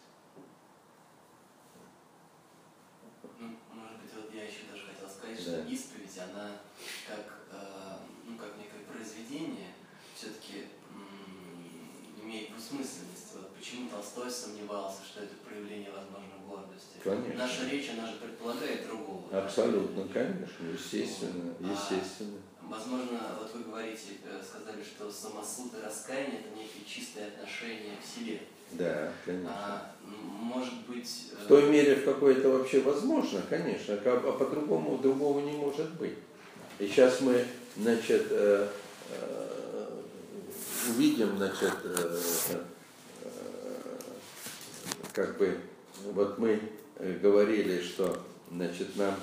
Ну, может быть, вот я еще даже хотел сказать, что исповедь, она как некое произведение, все-таки имеет двусмысленность. Вот почему Толстой сомневался, что это проявление возможной гордости. Конечно. Наша речь, она же предполагает другого. Абсолютно, конечно, естественно, естественно. Возможно, вот вы говорите, сказали, что самосуд и раскаяние – это некие чистые отношения к себе. Да, конечно. Может быть... В той мере, в какой это вообще возможно, конечно, а по-другому другого не может быть. И сейчас мы, значит, увидим, значит, как бы, вот мы говорили, что, значит, нам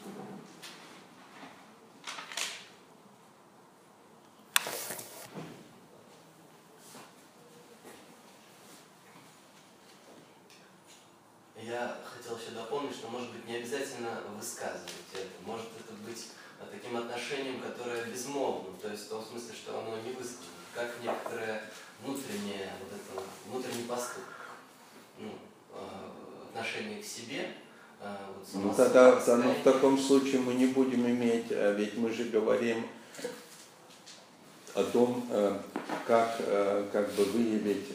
Я хотел еще дополнить, что, может быть, не обязательно высказывать это. Может это быть таким отношением, которое безмолвно, то есть в том смысле, что оно не высказано, как некоторое внутреннее, вот это, внутренний поступок, отношение к себе. Ну тогда в таком случае мы не будем иметь, ведь мы же говорим о том, как бы выявить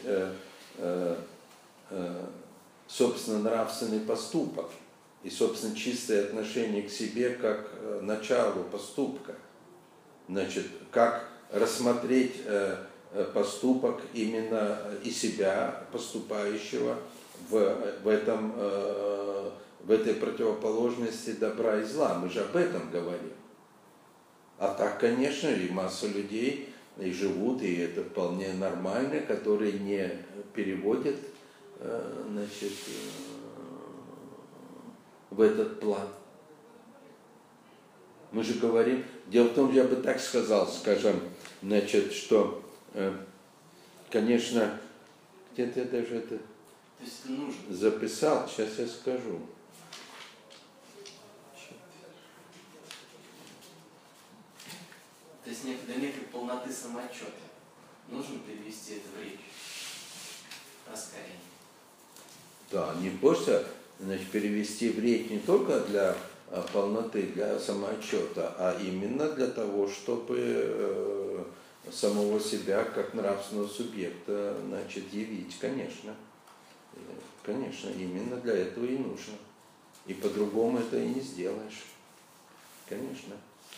собственно нравственный поступок и собственно чистое отношение к себе как началу поступка. Значит, как рассмотреть поступок именно и себя, поступающего в этой противоположности добра и зла. Мы же об этом говорим. А так, конечно, и масса людей и живут, и это вполне нормально, которые не переводят, значит, в этот план. Мы же говорим, дело в том, я бы так сказал, скажем, значит, что, конечно, где-то я даже это записал, сейчас я скажу. То есть для некой полноты самоотчета нужно перевести это в речь. Раскаяние. Да, не просто, значит, перевести в речь не только для полноты, для самоотчета, а именно для того, чтобы самого себя как нравственного субъекта, значит, явить, конечно. Конечно, именно для этого и нужно. И по-другому это и не сделаешь. Конечно.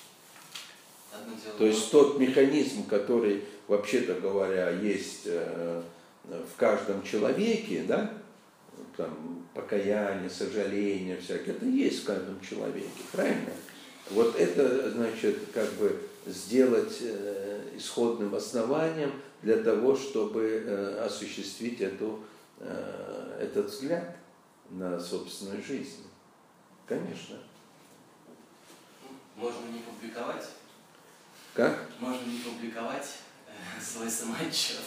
То есть тот механизм, который, вообще-то говоря, есть в каждом человеке, да, там, покаяние, сожаление, всякое, это есть в каждом человеке, правильно? Вот это, значит, как бы сделать исходным основанием для того, чтобы осуществить этот взгляд на собственную жизнь. Конечно. Можно не публиковать? Как? Можно не публиковать свой самоотчет.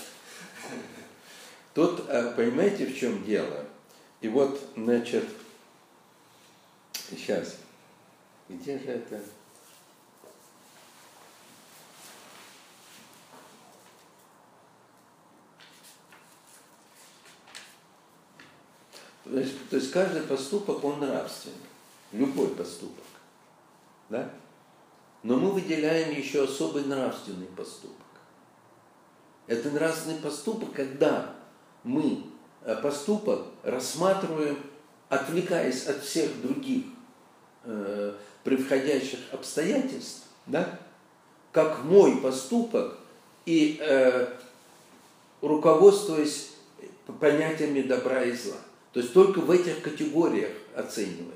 Тут, понимаете, в чем дело? И вот, значит, сейчас, где же это? То есть каждый поступок, он нравственный. Любой поступок. Да? Но мы выделяем еще особый нравственный поступок. Это нравственный поступок, когда мы поступок рассматриваем, отвлекаясь от всех других превходящих обстоятельств, да, как мой поступок и руководствуясь понятиями добра и зла. То есть только в этих категориях оцениваем.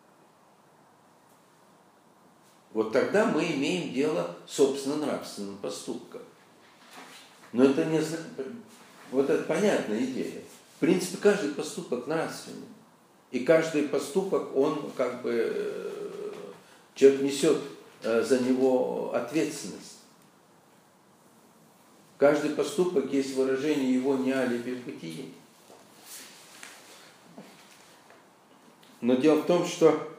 Вот тогда мы имеем дело с собственно нравственным поступком. Но это не... Вот это понятная идея. В принципе, каждый поступок нравственный. И каждый поступок, он как бы... Человек несет за него ответственность. Каждый поступок есть выражение его не алиби в бытии. Но дело в том, что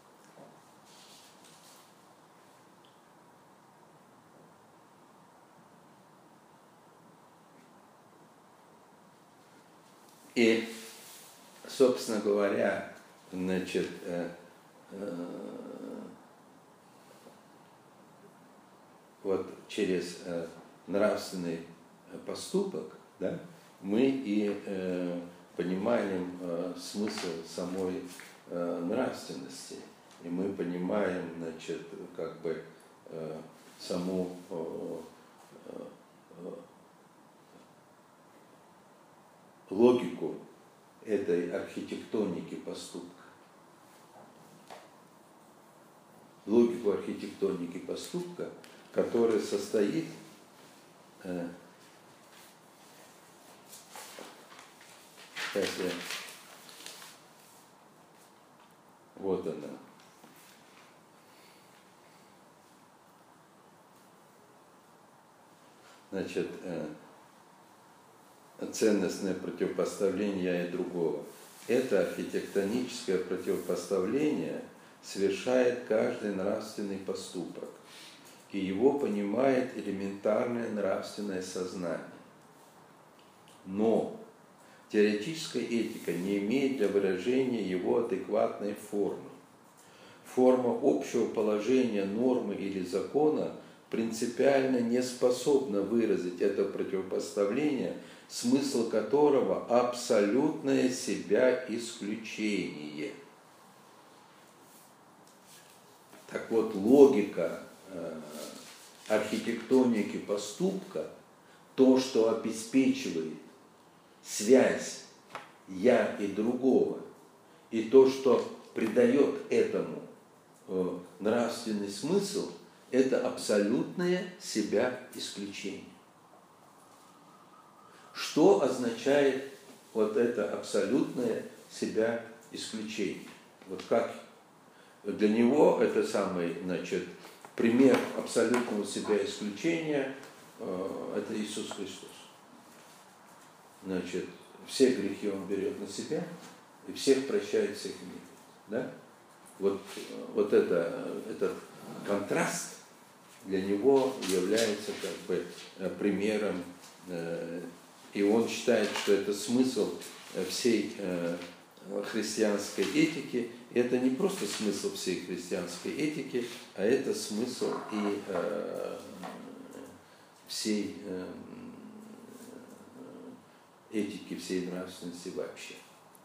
и, собственно говоря, значит, вот через нравственный поступок, да, мы и понимаем смысл самой нравственности, и мы понимаем, значит, как бы саму логику этой архитектоники поступка. Логику архитектоники поступка, которая состоит Сейчас я... Вот она. Значит, ценностное противопоставление «я» и другого. Это архитектоническое противопоставление совершает каждый нравственный поступок, и его понимает элементарное нравственное сознание. Но теоретическая этика не имеет для выражения его адекватной формы. Форма общего положения, нормы или закона принципиально не способна выразить это противопоставление, смысл которого абсолютное себя исключение. Так вот, логика архитектоники поступка, то, что обеспечивает связь «я» и другого, и то, что придает этому нравственный смысл, это абсолютное себя исключение. Что означает вот это абсолютное себя исключение? Вот как для него это самый, значит, пример абсолютного себя исключения это Иисус Христос. Значит, все грехи Он берет на себя и всех прощает, всех мирит. Да? Вот этот контраст для него является как бы примером, и он считает, что это смысл всей христианской этики. И это не просто смысл всей христианской этики, а это смысл и всей этики, всей нравственности вообще.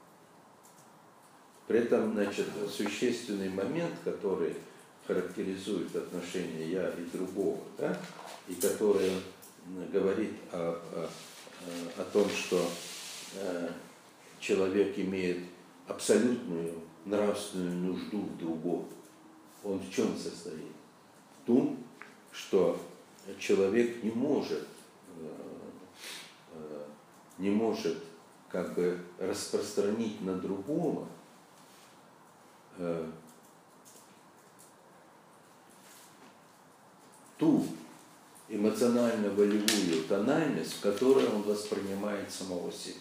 При этом, значит, существенный момент, который характеризует отношения «я» и другого, да, и который говорит о том, что человек имеет абсолютную нравственную нужду в другом. Он в чем состоит? В том, что человек не может как бы распространить на другого ту эмоционально-волевую тональность, в которой он воспринимает самого себя.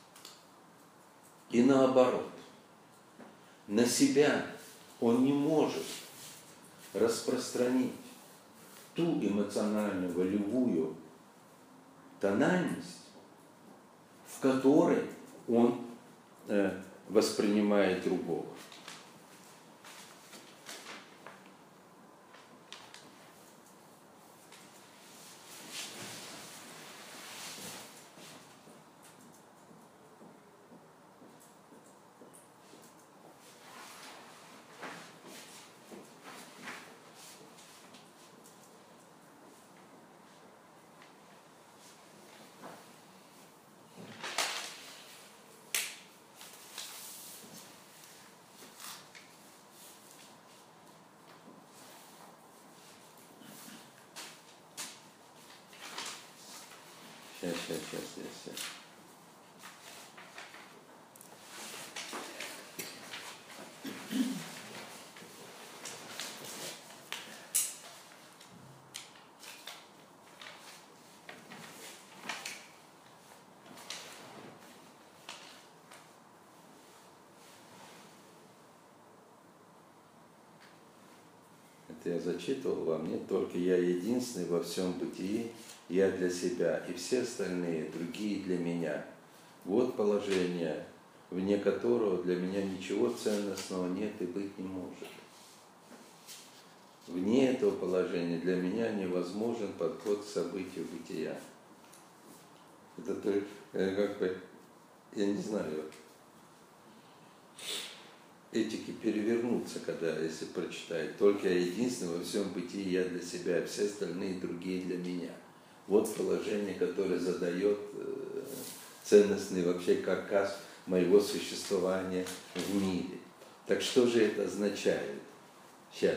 И наоборот, на себя он не может распространить ту эмоционально-волевую тональность, в которой он воспринимает другого. Сейчас. Это я зачитывал вам, нет, только я единственный во всем бытии, я для себя, и все остальные, другие для меня. Вот положение, вне которого для меня ничего ценностного нет и быть не может. Вне этого положения для меня невозможен подход к событию бытия. Это как бы, я не знаю, этики перевернутся, когда, если прочитать, только я единственный во всем бытии, я для себя, а все остальные другие для меня. Вот положение, которое задает ценностный вообще каркас моего существования в мире. Так что же это означает? Сейчас.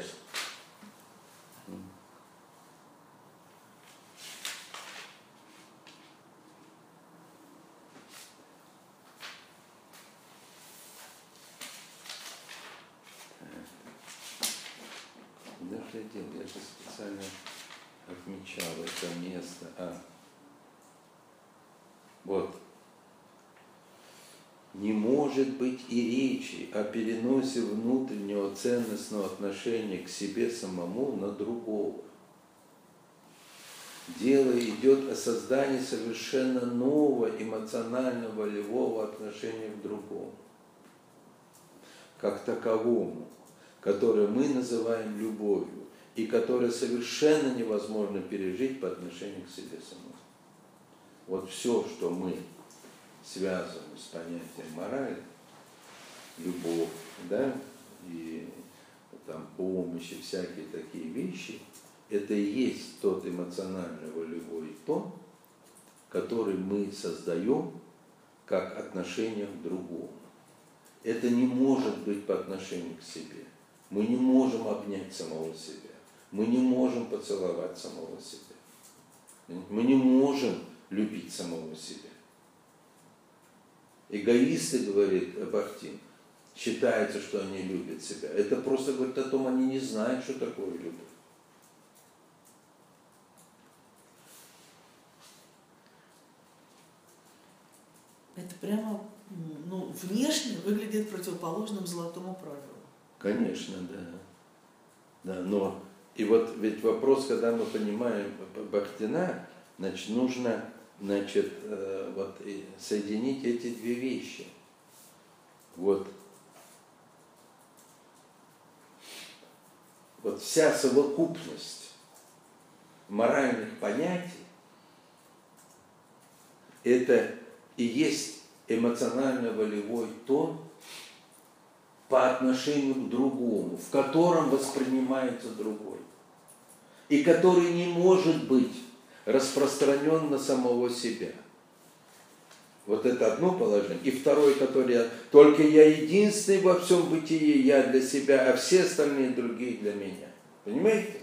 я делал? Я же специально отмечал это место. Вот. Не может быть и речи о переносе внутреннего ценностного отношения к себе самому на другого. Дело идет о создании совершенно нового эмоционально-волевого отношения к другому, как таковому, которое мы называем любовью, и которое совершенно невозможно пережить по отношению к себе самому. Вот все, что мы связываем с понятием морали, любовь, да, и там помощь, и всякие такие вещи, это и есть тот эмоционально-волевой тон, который мы создаем как отношение к другому. Это не может быть по отношению к себе. Мы не можем обнять самого себя. Мы не можем поцеловать самого себя. Мы не можем любить самого себя. Эгоисты, говорит Бахтин, считается, что они любят себя. Это просто говорит о том, они не знают, что такое любовь. Это прямо, ну, внешне выглядит противоположным золотому правилу. Конечно, да. Да, но и вот ведь вопрос, когда мы понимаем Бахтина, значит, нужно, значит, вот соединить эти две вещи. Вот вся совокупность моральных понятий это и есть эмоционально-волевой тон по отношению к другому, в котором воспринимается другой, и который не может быть распространен на самого себя. Вот это одно положение. И второе, которое только я единственный во всем бытии, я для себя, а все остальные другие для меня. Понимаете?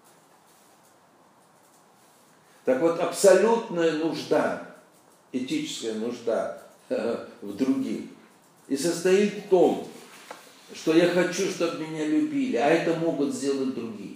Так вот, абсолютная нужда, этическая нужда в других, и состоит в том, что я хочу, чтобы меня любили, а это могут сделать другие.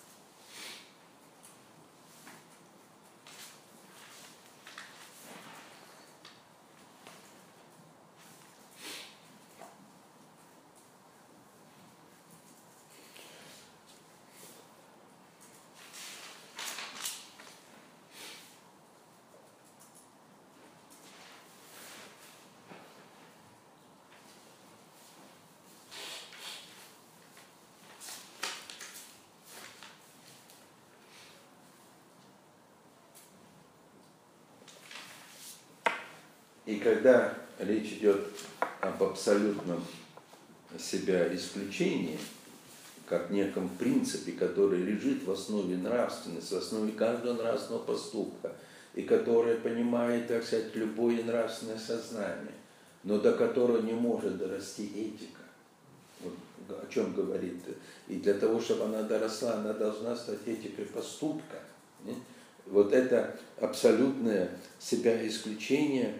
И когда речь идет об абсолютном себя исключении, как неком принципе, который лежит в основе нравственности, в основе каждого нравственного поступка, и который понимает, так сказать, любое нравственное сознание, но до которого не может дорасти этика. Вот о чем говорит. И для того, чтобы она доросла, она должна стать этикой поступка. Вот это абсолютное себя исключение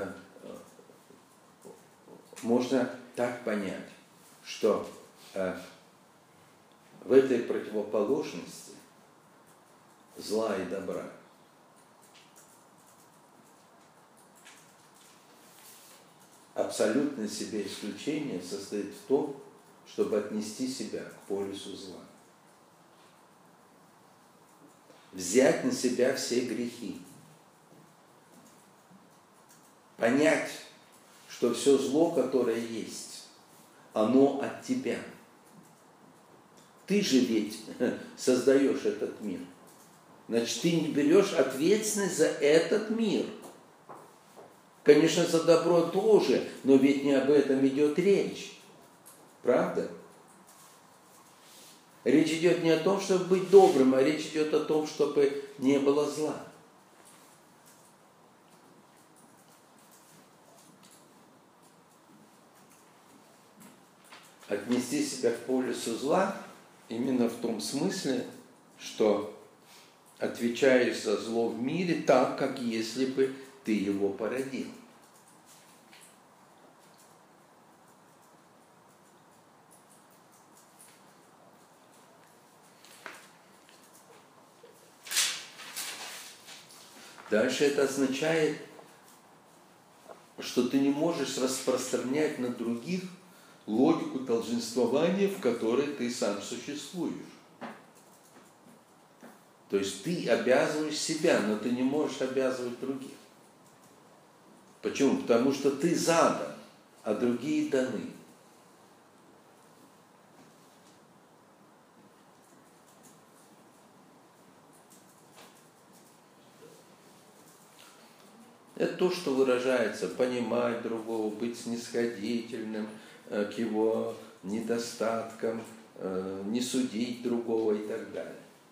можно так понять, что в этой противоположности зла и добра абсолютное себе исключение состоит в том, чтобы отнести себя к полюсу зла. Взять на себя все грехи. Понять, что все зло, которое есть, оно от тебя. Ты же ведь создаешь этот мир. Значит, ты не берешь ответственность за этот мир. Конечно, за добро тоже, но ведь не об этом идет речь. Правда? Речь идет не о том, чтобы быть добрым, а речь идет о том, чтобы не было зла. Отнести себя к полюсу зла именно в том смысле, что отвечаешь за зло в мире так, как если бы ты его породил. Дальше это означает, что ты не можешь распространять на других логику долженствования, в которой ты сам существуешь. То есть ты обязываешь себя, но ты не можешь обязывать других. Почему? Потому что ты задан, а другие даны. Это то, что выражается: понимать другого, быть снисходительным к его недостаткам, не судить другого и так далее.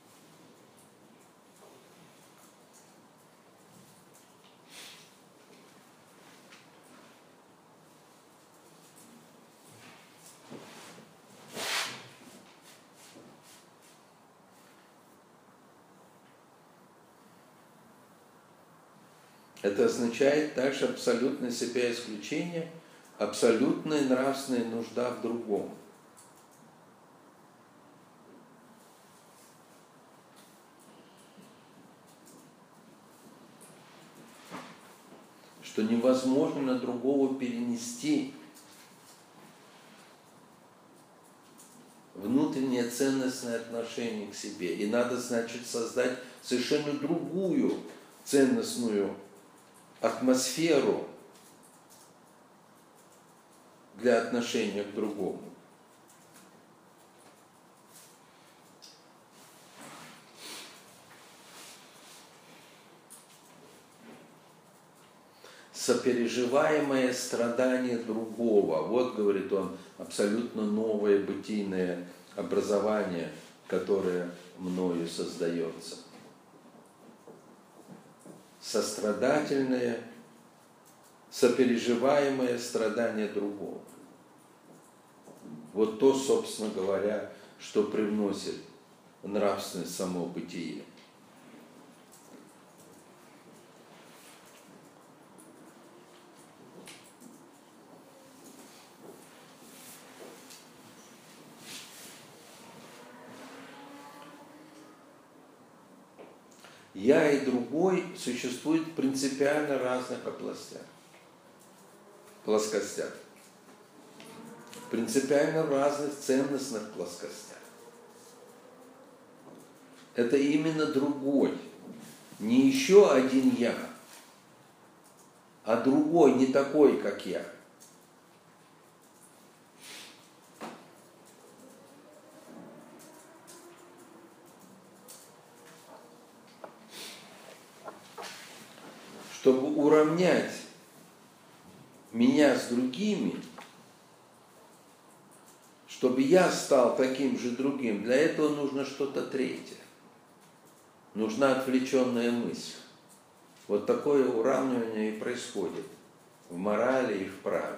Это означает также абсолютное себя исключение, абсолютная нравственная нужда в другом. Что невозможно на другого перенести внутреннее ценностное отношение к себе. И надо, значит, создать совершенно другую ценностную атмосферу для отношения к другому. Сопереживаемое страдание другого. Вот, говорит он, абсолютно новое бытийное образование, которое мною создается. Сострадательное, сопереживаемое страдание другого. Вот то, собственно говоря, что привносит нравственность само бытие. Я и другой существуют в принципиально разных плоскостях. Принципиально разных ценностных плоскостях. Это именно другой. Не еще один я, а другой, не такой, как я. Чтобы уравнять меня с другими, чтобы я стал таким же другим, для этого нужно что-то третье. Нужна отвлеченная мысль. Вот такое уравнивание и происходит в морали и в праве.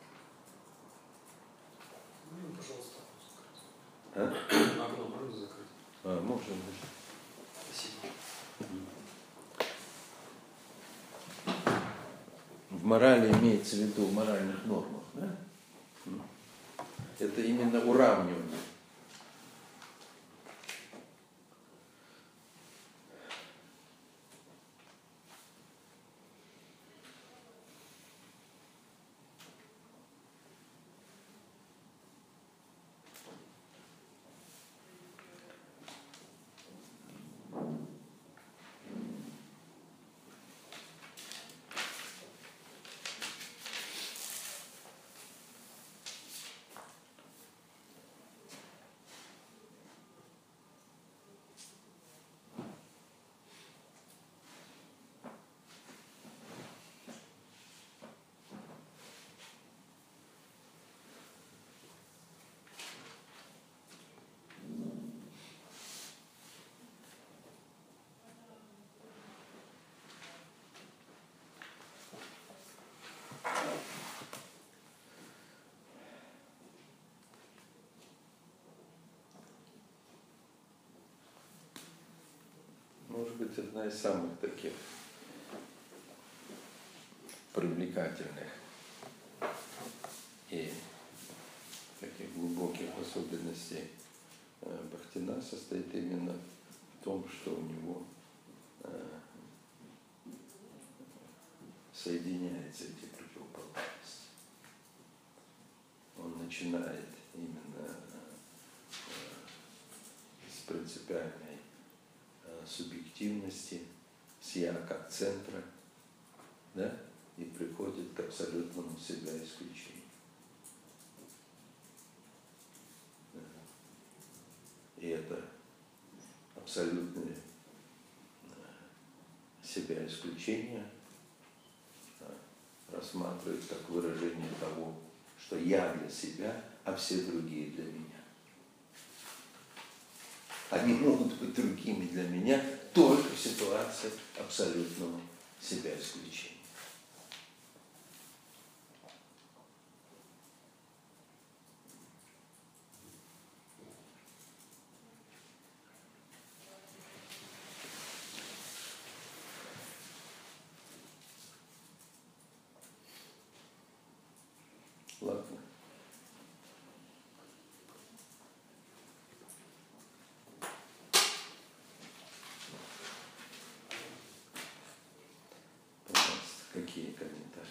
Ну, пожалуйста, А? окно можно закрыть? Можно быть. Спасибо. В морали имеется в виду в моральных нормах, да? Это именно уравнивание. Может быть, одна из самых таких привлекательных и таких глубоких особенностей Бахтина состоит именно в том, что у него соединяются эти противоположности. Он начинает именно с принципиальной субъективности, с «я» как центра, да, и приходит к абсолютному себя исключению. И это абсолютное себя исключение рассматривает как выражение того, что я для себя, а все другие для меня. Они могут быть другими для меня только в ситуации абсолютного себя исключения. Ладно. Пожалуйста, какие комментарии?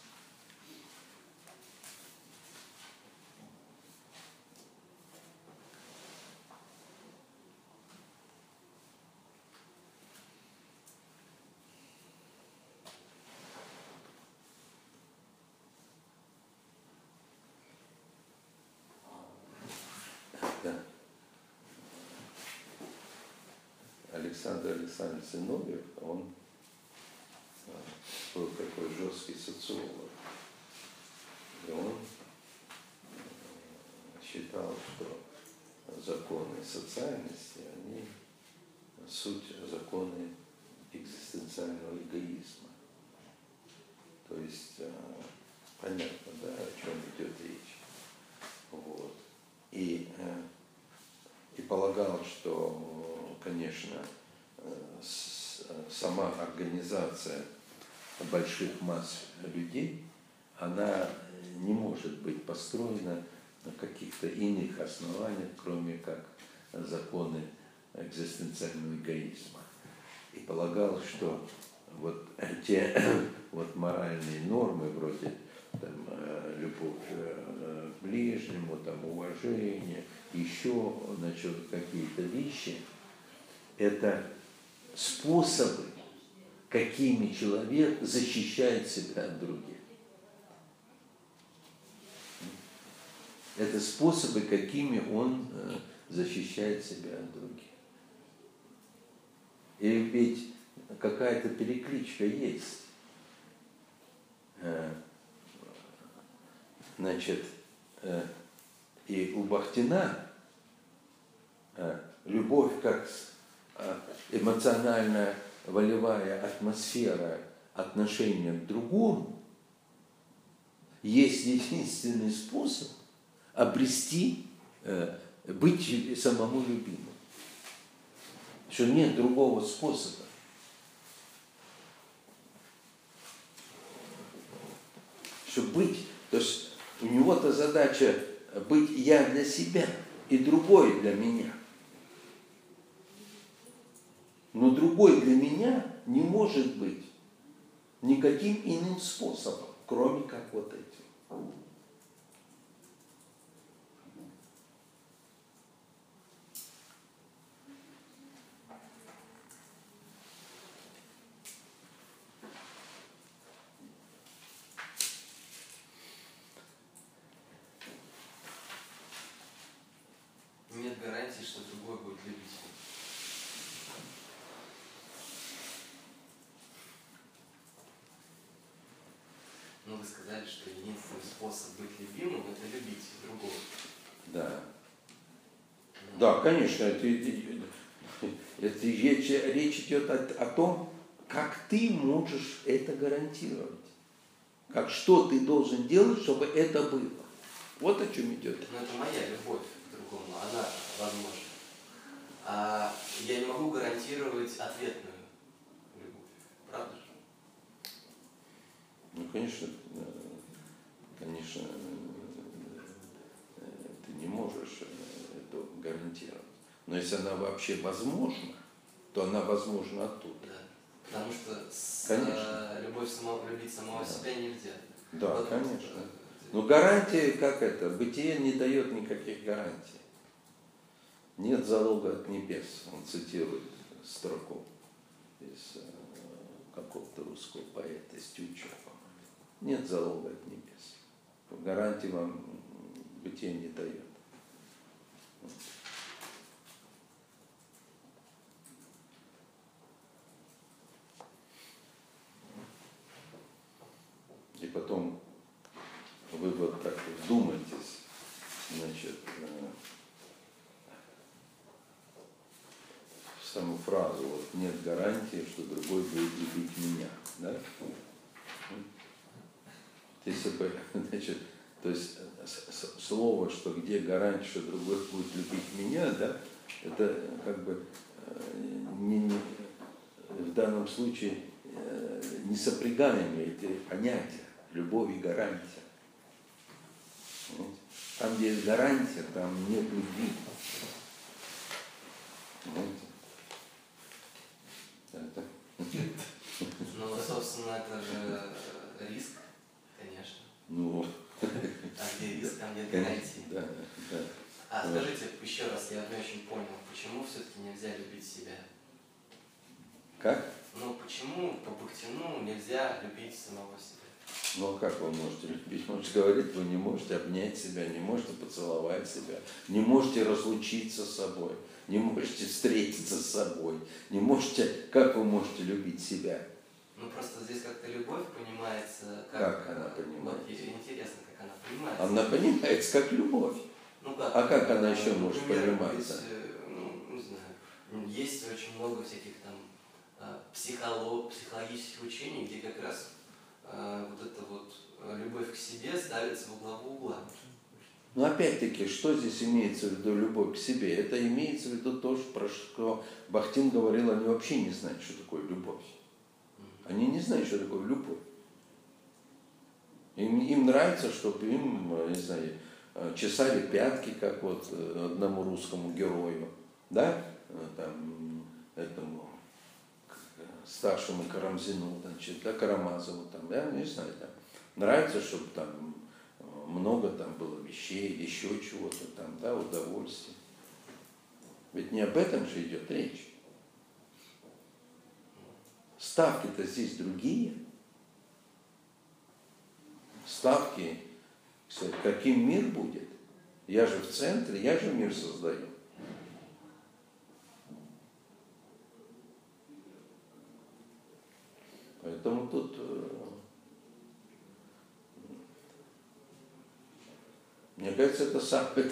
Александр Александрович Зиновьев, он был такой жесткий социолог. И он считал, что законы социальности, они суть законы экзистенциального эгоизма. То есть понятно, да, о чем идет речь. Вот. И полагал, что, конечно, сама организация больших масс людей, она не может быть построена на каких-то иных основаниях, кроме как законы экзистенциального эгоизма. И полагал, что вот те вот моральные нормы, вроде там, любовь к ближнему, там, уважение, еще, значит, какие-то вещи, это способы, какими человек защищает себя от других. Это способы, какими он защищает себя от других. И ведь какая-то перекличка есть. Значит, и у Бахтина любовь как эмоциональная волевая атмосфера отношения к другому есть единственный способ обрести, быть самому любимым. Что нет другого способа. Чтобы быть, то есть у него-то задача быть я для себя и другой для меня. Но другой для меня не может быть никаким иным способом, кроме как вот этим. Нет гарантии, что другой будет любить. Но вы сказали, что единственный способ быть любимым – это любить другого. Да. Да, конечно, это речь идет о том, как ты можешь это гарантировать. Как что ты должен делать, чтобы это было. Вот о чем идет. Но это моя любовь к другому, она возможна. А я не могу гарантировать ответную любовь. Правда же? Ну, конечно, ты не можешь это гарантировать. Но если она вообще возможна, то она возможна оттуда. Да. Потому что с Конечно. Любить самого себя нельзя. Да, Вот, конечно. Но гарантии, как это, бытие не дает никаких гарантий. Нет залога от небес, он цитирует строку из какого-то русского поэта, из Тютчева, по-моему. Нет залога от небес. Гарантии вам бытие не дает. И потом вы вот так вдумайтесь, значит, в саму фразу, вот нет гарантии, что другой будет любить меня, да? Если бы, значит, то есть слово, что где гарантия, что другой будет любить меня, да, это как бы в данном случае несопрягаемые эти понятия, любовь и гарантия. Там, где есть гарантия, там нет любви. Это. Ну, собственно, это же риск, конечно. Ну. А где риск, там нет гарантии. Да, да. А скажите еще раз, я не очень понял, почему все-таки нельзя любить себя? Как? Ну, почему по Бахтину нельзя любить самого себя? Ну, а как вы можете любить? Он же говорит, вы не можете обнять себя, не можете поцеловать себя, не можете разлучиться с собой, не можете встретиться с собой, не можете... Как вы можете любить себя? Ну, просто здесь как-то любовь понимается... Как она понимается? Вот, интересно, как она понимается. Она понимается как любовь. Ну, как, а как она еще может например, пониматься? Ну, не знаю, есть очень много всяких там психологических учений, где как раз вот эта вот любовь к себе ставится во главу угла. Но опять-таки, что здесь имеется в виду любовь к себе? Это имеется в виду то, про что Бахтин говорил, они вообще не знают, что такое любовь. Они не знают, что такое любовь. Им нравится, чтобы им, не знаю, чесали пятки, как вот одному русскому герою, да, там, этому старшему Карамзину, значит, да, Карамазову, там, да, не знаю, там. Нравится, чтобы там много там было вещей, еще чего-то там, да, удовольствия. Ведь не об этом же идет речь. Ставки-то здесь другие. Ставки, кстати, каким мир будет? Я же в центре, я же мир создаю. Поэтому тут мне кажется, это самое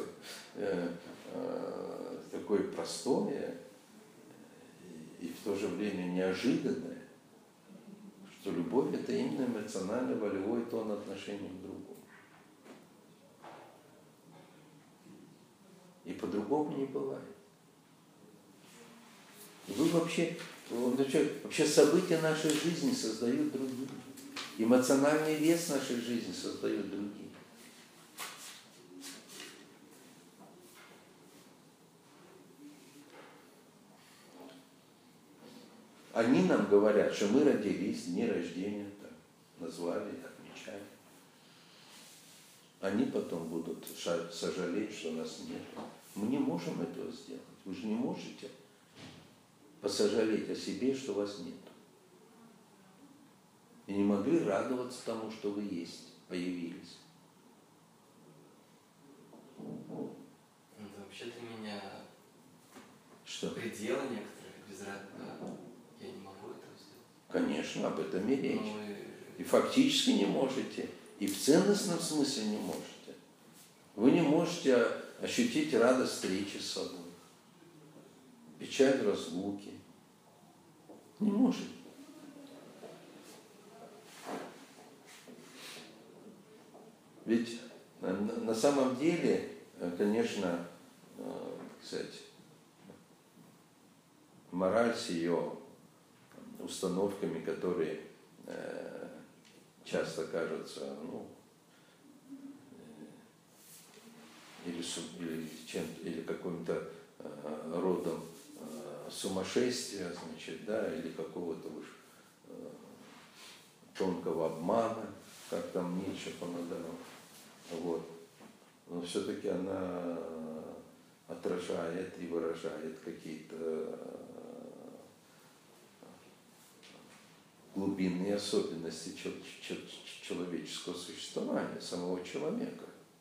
такое простое и в то же время неожиданное, что любовь – это именно эмоционально-волевой тон отношений к другому. И по-другому не бывает. Вы вообще события нашей жизни создают другие. Эмоциональный вес нашей жизни создают другие. Они нам говорят, что мы родились, дни рождения так, назвали, отмечали. Они потом будут сожалеть, что нас нет. Мы не можем этого сделать. Вы же не можете посожалеть о себе, что вас нет. И не могли радоваться тому, что вы есть, появились. Это вообще для меня Что? пределы некоторые, я не могу этого сделать. Конечно, об этом и речь. Ну, И фактически не можете, и в ценностном смысле не можете. Вы не можете ощутить радость встречи с собой, печаль разлуки. Не можете. Ведь на самом деле, конечно, кстати, мораль с ее установками, которые часто кажутся, или каким-то родом сумасшествия, значит, да, или какого-то уж тонкого обмана, как там Ницше понадавал. Вот. Но все-таки она отражает и выражает какие-то глубинные особенности человеческого существования, самого человека.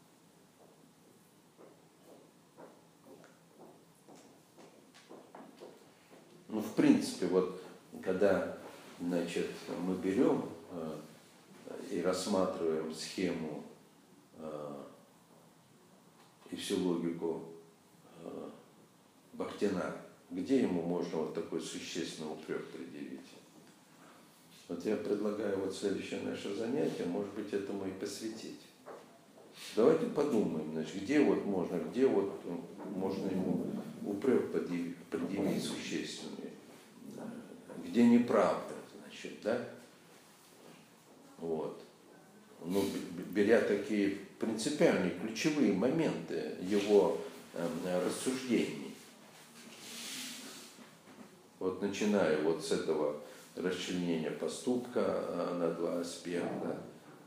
Ну, в принципе, вот, когда, значит, мы берем и рассматриваем схему и всю логику Бахтина, где ему можно вот такой существенный упрек предъявить? Вот я предлагаю вот следующее наше занятие, может быть, этому и посвятить. Давайте подумаем, значит, где вот можно ему упрек предъявить существенный, где неправда, значит, да? Вот. Ну, беря такие принципиальные, ключевые моменты его рассуждений. Вот начиная вот с этого расчленения поступка на два аспекта,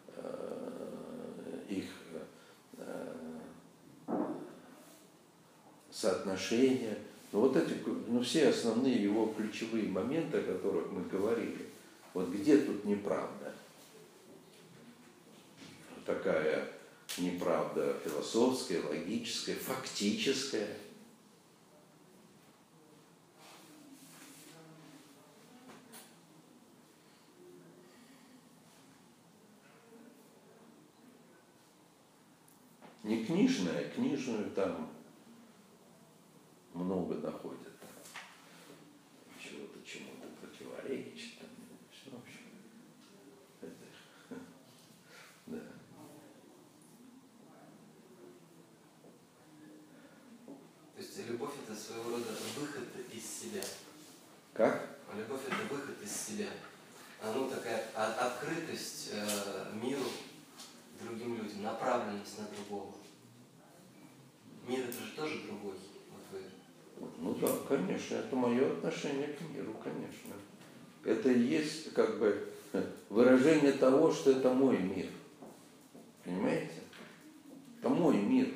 их соотношения. Но вот эти, все основные его ключевые моменты, о которых мы говорили, вот где тут неправда? Такая неправда философская, логическая, фактическая. Не книжная, книжную там много находят. Чего-то чему-то противоречит. Все, в общем. Да. То есть любовь — это своего рода выход из себя. Как? Любовь — это выход из себя. Ну, такая открытость миру, другим людям, направленность на другого. Мир — это же тоже другой. Вот вы. Ну да, конечно, это мое отношение к миру, конечно. Это и есть как бы выражение того, что это мой мир. Понимаете? Это мой мир.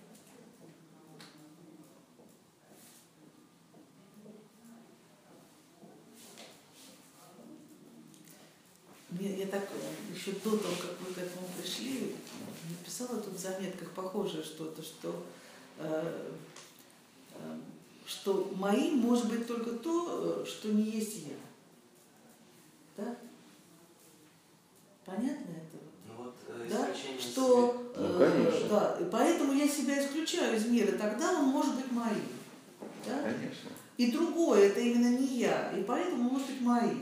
Я так еще до того, как вы к этому пришли, написала тут в заметках похожее что-то, что моим может быть только то, что не есть я. Да? Понятно это? Ну вот да? исключение Что, конечно. да, поэтому я себя исключаю из мира, тогда он может быть моим. Да? Конечно. И другое, это именно не я, и поэтому может быть моим.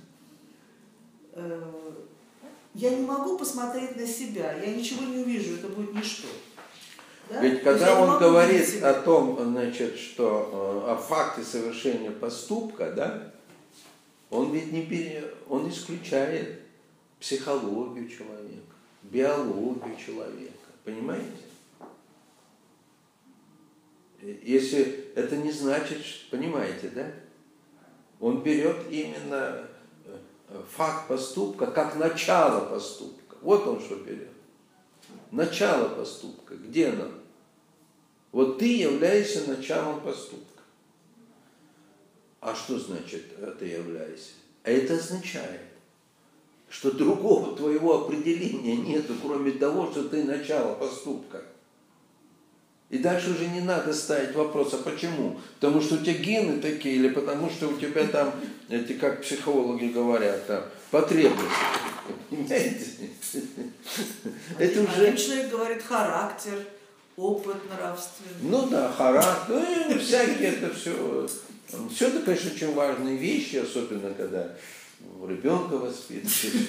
Я не могу посмотреть на себя, я ничего не увижу, это будет ничто. Да? Ведь когда он говорит о том, значит, что о факте совершения поступка, да, он ведь он исключает психологию человека, биологию человека, понимаете? Если это не значит, понимаете, да? Он берет именно факт поступка как начало поступка. Вот он что берет. Начало поступка. Где оно? Вот ты являешься началом поступка. А что значит ты являешься? А это означает, что другого твоего определения нету, кроме того, что ты начало поступка. И дальше уже не надо ставить вопрос, а почему? Потому что у тебя гены такие, или потому что у тебя там, эти, как психологи говорят, там, потребности. Понимаете? Это уже... Человек говорит характер, опыт нравственный. Ну да, характер, ну всякие это все. Все это, конечно, очень важные вещи, особенно когда ребенка воспитываешь.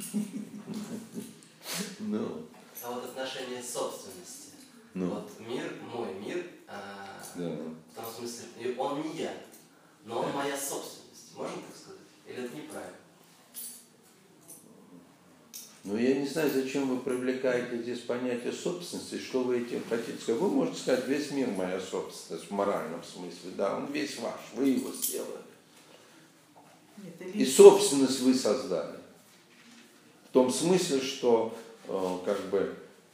А вот отношение собственности. Вот мир, мой мир, в том смысле, он не я, но он моя собственность. Можно так сказать? Или это неправильно? Ну, я не знаю, зачем вы привлекаете здесь понятие собственности, что вы этим хотите сказать. Вы можете сказать, весь мир моя собственность в моральном смысле, да, он весь ваш, вы его сделали. И собственность вы создали. В том смысле, что как бы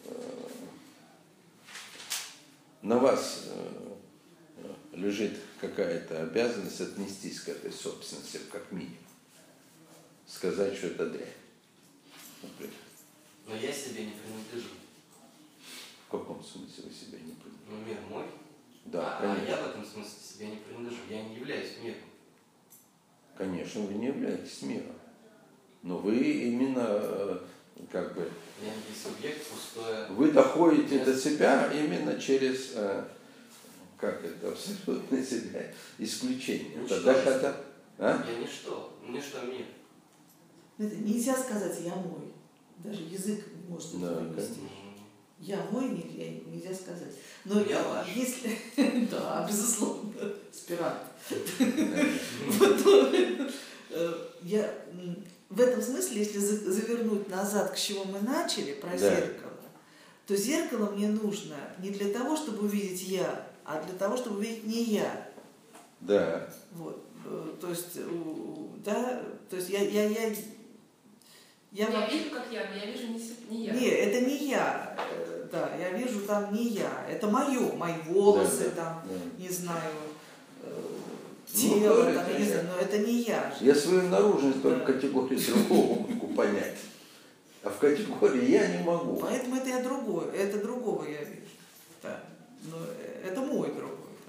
на вас лежит какая-то обязанность отнестись к этой собственности, как минимум. Сказать, что это дрянь. Например. Но я себе не принадлежу. В каком смысле вы себя не принадлежите? Ну, мир мой. Да, а конечно. я в этом смысле себе не принадлежу. Я не являюсь миром. Конечно, вы не являетесь миром. Но вы именно как бы... Я не субъект, пустое... Вы доходите до себя именно через, как это, абсолютно себя исключение. Ничто. Я ничто. Ничто мир. Это нельзя сказать «я мой». Даже язык может это вывести. Я мой нельзя сказать. Но я ваш. Если... Да, безусловно, спираль. В этом смысле, если завернуть назад, к чему мы начали, про зеркало, то зеркало мне нужно не для того, чтобы увидеть я, а для того, чтобы увидеть не я. Да. Вот. То есть, да, то есть я вижу, как я, но я вижу не я. Нет, это не я. Да, я вижу там не я. Это мое, мои волосы, там, не знаю, тело, там, я не знаю, но это не я. Я свою наружность только в категории другого могу понять. А в категории я не могу. Поэтому это я другое, это другого я вижу. Да. Но это мой другой.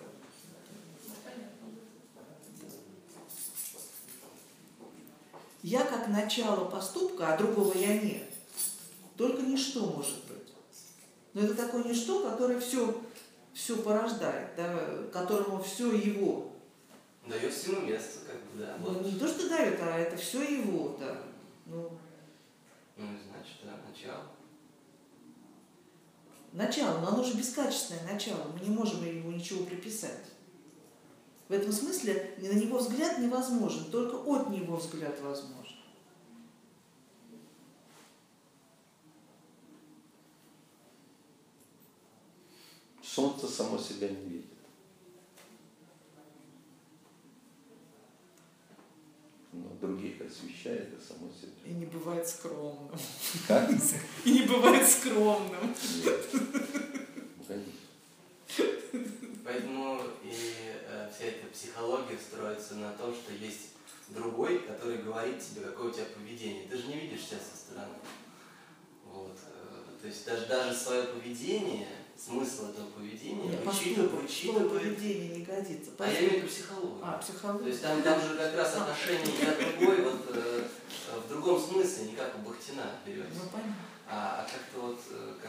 Я как начало поступка, а другого я нет. Только ничто может быть. Но это такое ничто, которое все порождает, да, которому все его. Дает всему место, как бы, да. Вот. Не то, что дает, а это все его, да. Ну, значит, да, начало. Начало, но оно же бескачественное начало. Мы не можем ему ничего приписать. В этом смысле на него взгляд невозможен, только от него взгляд возможен. Солнце само себя не видит. Но других освещает, а само себя. И не бывает скромным. Как? И не бывает скромным. Нет. Ну, конечно. Поэтому и вся эта психология строится на том, что есть другой, который говорит тебе, какое у тебя поведение. Ты же не видишь себя со стороны. Вот. То есть даже свое поведение, смысл этого поведения Поступок, поведение не годится. А я имею в виду психологию. Психология. То есть там же как раз отношение я другой, вот в другом смысле, не как у Бахтина берется. Ну, понятно. А как-то вот как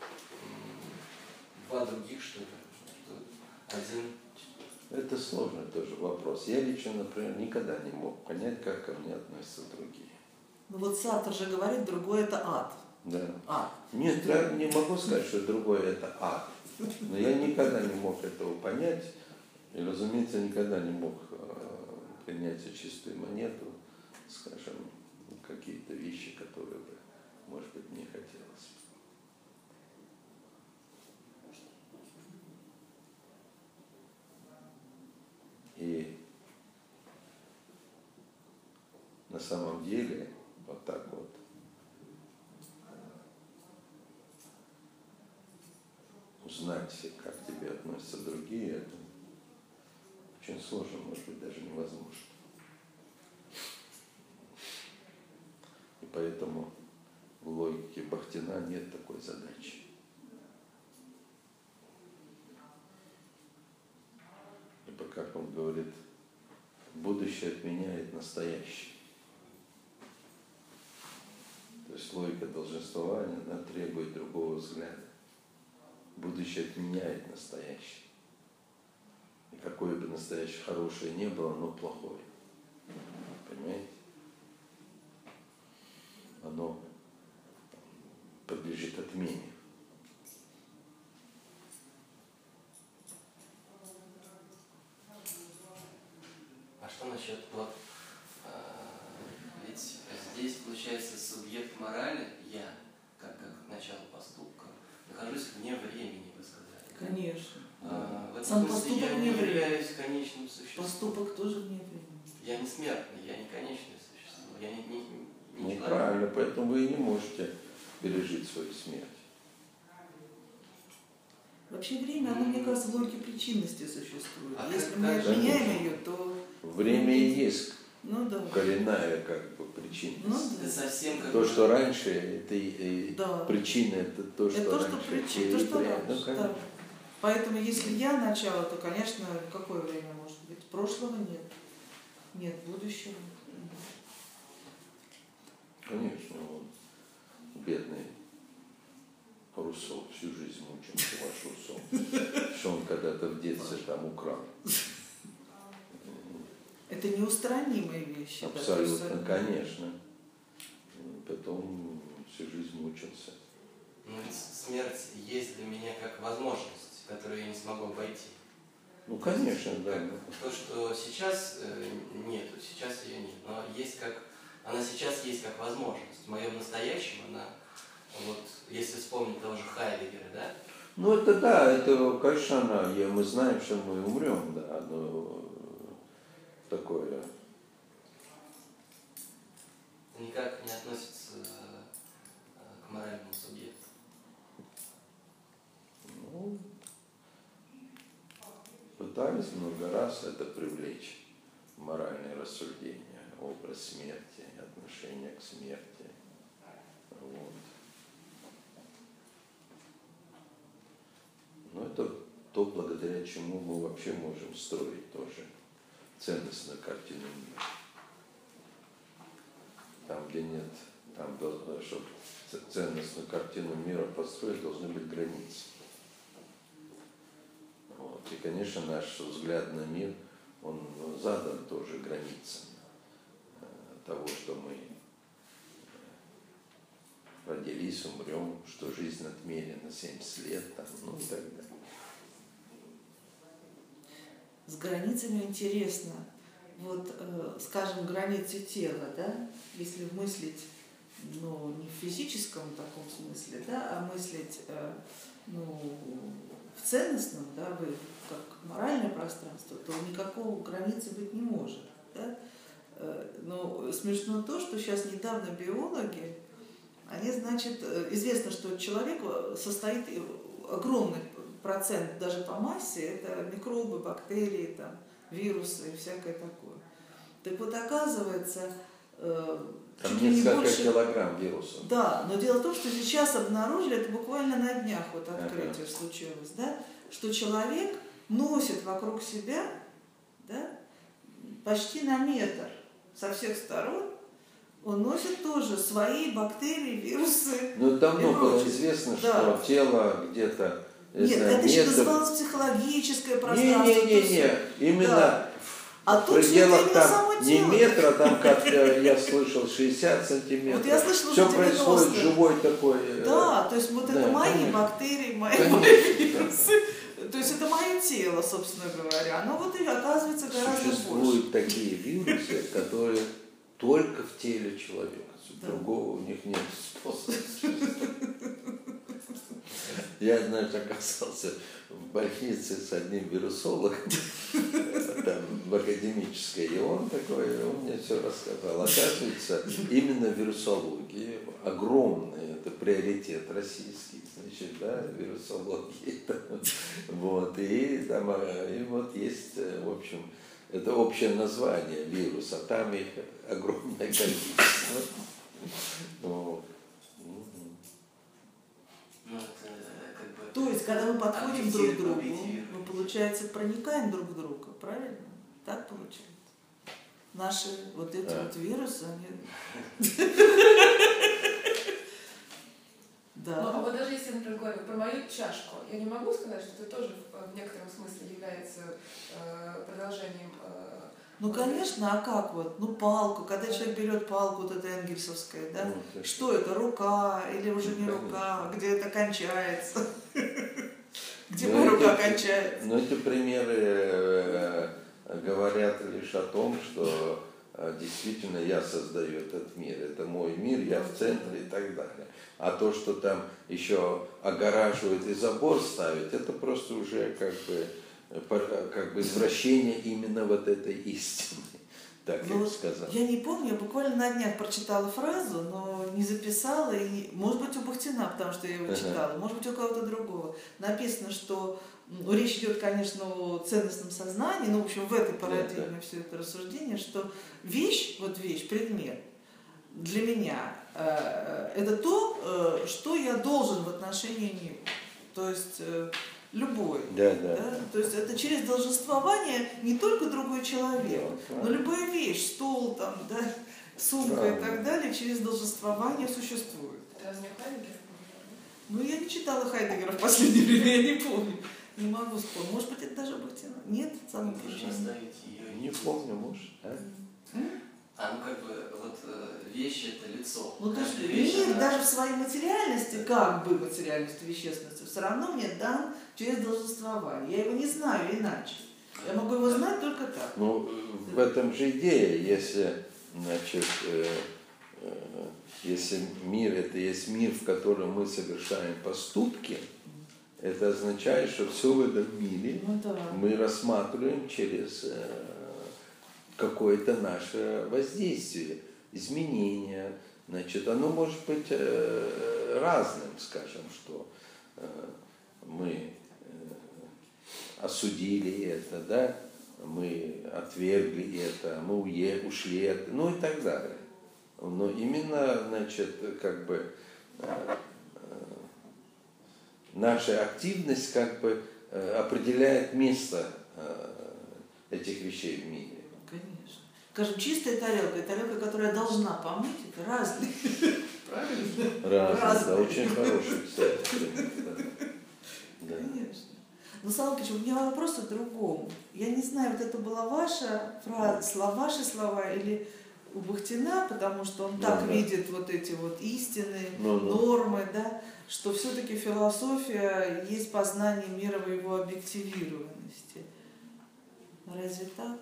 два других, что ли. Один. Это сложный тоже вопрос. Я лично, например, никогда не мог понять, как ко мне относятся другие. Ну вот Сартр же говорит, другой это ад. Да. Ад. Нет, я не могу сказать, что другое это ад. Но я никогда не мог этого понять. И, разумеется, никогда не мог принять за чистую монету, скажем, какие-то вещи, которые бы, может быть, мне хотелось. И на самом деле вот так вот узнать, как к тебе относятся другие, это очень сложно, может быть, даже невозможно. И поэтому в логике Бахтина нет такой задачи. Ибо, как он говорит, будущее отменяет настоящее. То есть логика долженствования, она требует другого взгляда. Будущее отменяет настоящее. И какое бы настоящее хорошее не было, оно плохое. Понимаете? Оно подлежит отмене. А что насчет вот, ведь здесь получается субъект морали, я, как начало поступка, нахожусь вне времени, вы сказали. Конечно. В этом Сам смысле поступок я не вне времени. являюсь конечным существом. Поступок тоже вне времени. Я не смертный, я не конечное существо. Я не Ну, правильно, поэтому вы и не можете пережить свою смерть. Вообще время, оно, мне кажется, в логике причинности существует. А если как мы же? отменяем ее, то... Время и есть да. коренная как бы причинность. Да. Совсем как То, что раньше, это и да. причина, это то, что это то, раньше. что причина, то, что раньше. Да. Поэтому, если я начало, то, конечно, какое время может быть? Прошлого нет. Нет будущего. Конечно, он бедный Руссо всю жизнь мучился, ваш Руссо, что он когда-то в детстве там украл. Это неустранимые вещи. Абсолютно, да, конечно. Потом всю жизнь мучился. Но ведь смерть есть для меня как возможность, которую я не смогу обойти. Ну, конечно, да. То, что сейчас нету, сейчас ее нет, но есть как, она сейчас есть как возможность. В моем настоящем она, вот, если вспомнить того же Хайдеггера, да? Ну, это да, это, конечно, она, мы знаем, что мы умрем, да, но такое... Это никак не относится к моральному субъекту. Ну, пытались много раз это привлечь, моральное рассуждение, образ смерти, отношение к смерти. Вот. Но это то, благодаря чему мы вообще можем строить тоже ценностную картину мира. Там, где нет, там, чтобы ценностную картину мира построить, должны быть границы. Вот. И, конечно, наш взгляд на мир, он задан тоже границами того, что мы родились, умрем, что жизнь отмерена 70 лет, там, ну и так далее. С границами интересно. Вот, скажем, границы тела, да, если мыслить, ну, не в физическом таком смысле, да, а мыслить, ну, в ценностном, да, как моральное пространство, то никакого границы быть не может, да. Но смешно то, что сейчас недавно биологи, они, значит, известно, что человек состоит, огромный процент даже по массе, это микробы, бактерии, там, вирусы и всякое такое. Так вот, оказывается, там несколько килограмм вирусов. Да, но дело в том, что сейчас обнаружили, это буквально на днях вот открытие случилось, да, что человек носит вокруг себя, да, почти на метр со всех сторон, он носит тоже свои бактерии, вирусы. Ну, давно было известно, что тело где-то... Нет, это еще называлось психологическое пространство. Не, именно да. в пределах там не метра, там, как я слышал, 60 сантиметров. Вот я слышала, все происходит живой такой. Да, то есть вот да, это мои конечно. бактерии, мои вирусы. Да. То есть это мое тело, собственно говоря. Оно вот и оказывается гораздо больше. Существуют такие вирусы, которые только в теле человека. Да. Другого у них нет способа. Я, знаешь, оказался в больнице с одним вирусологом, там, в академической, и он мне все рассказал. Оказывается, именно вирусология огромный, это приоритет российский, значит, да, вирусология. Вот, и вот есть, в общем, это общее название вируса, там их огромное количество. Вот. То есть, когда мы подходим друг к другу, мы, получается, проникаем друг в друга, правильно? Так получается? Наши вот эти вот вирусы, они... Да. Ну, а вот даже если, например, говорю про мою чашку, я не могу сказать, что это тоже в некотором смысле является продолжением... Ну, конечно, а как вот? Ну, палку, когда человек берет палку, вот это энгельсовская, да? Что это, рука или уже не рука? Где это кончается? Где моя рука кончается? Ну, эти примеры говорят лишь о том, что действительно я создаю этот мир, это мой мир, я в центре и так далее. А то, что там еще огораживают и забор ставят, это просто уже как бы извращение именно вот этой истины. так я сказал. Я не помню, я буквально на днях прочитала фразу, но не записала, и, может быть, у Бахтина, потому что я его читала, может быть, у кого-то другого. Написано, что речь идет, конечно, о ценностном сознании, но, в общем, в этой парадигме все это рассуждение, что вещь, предмет, для меня это то, что я должен в отношении него. То есть любой. То есть это через долженствование не только другой человек, но любая вещь, стол, там, сумка и так далее, через долженствование существует. Это разве Хайдеггер? Ну, я не читала Хайдеггера в последнее время, я не помню. Не могу вспомнить. Может быть, это даже Бахтина? Нет? Можно оставить ее. Не помню, может. Вещь – это лицо. Ну, то есть мир даже в своей материальности, как бы материальности, вещественности, все равно мне дан через долженствование. Я его не знаю иначе. Я могу его знать только так. Ну, в этом же идея, если мир – это есть мир, в котором мы совершаем поступки, это означает, что все в этом мире мы рассматриваем через какое-то наше воздействие, изменение. Оно может быть разным, скажем, что мы осудили это, мы отвергли это, мы ушли от этого, ну и так далее. Но именно, наша активность определяет место этих вещей в мире. Конечно. Скажем, чистая тарелка и тарелка, которая должна помыть, это разные. Правильно? Разные, да, очень хороший, кстати. Конечно. Но, Салкич, у меня вопрос о другом. Я не знаю, вот это была ваша фраза, ваши слова или у Бахтина, потому что он так видит вот эти вот истины, нормы, что все-таки философия есть познание мира в его объективированности. Разве так?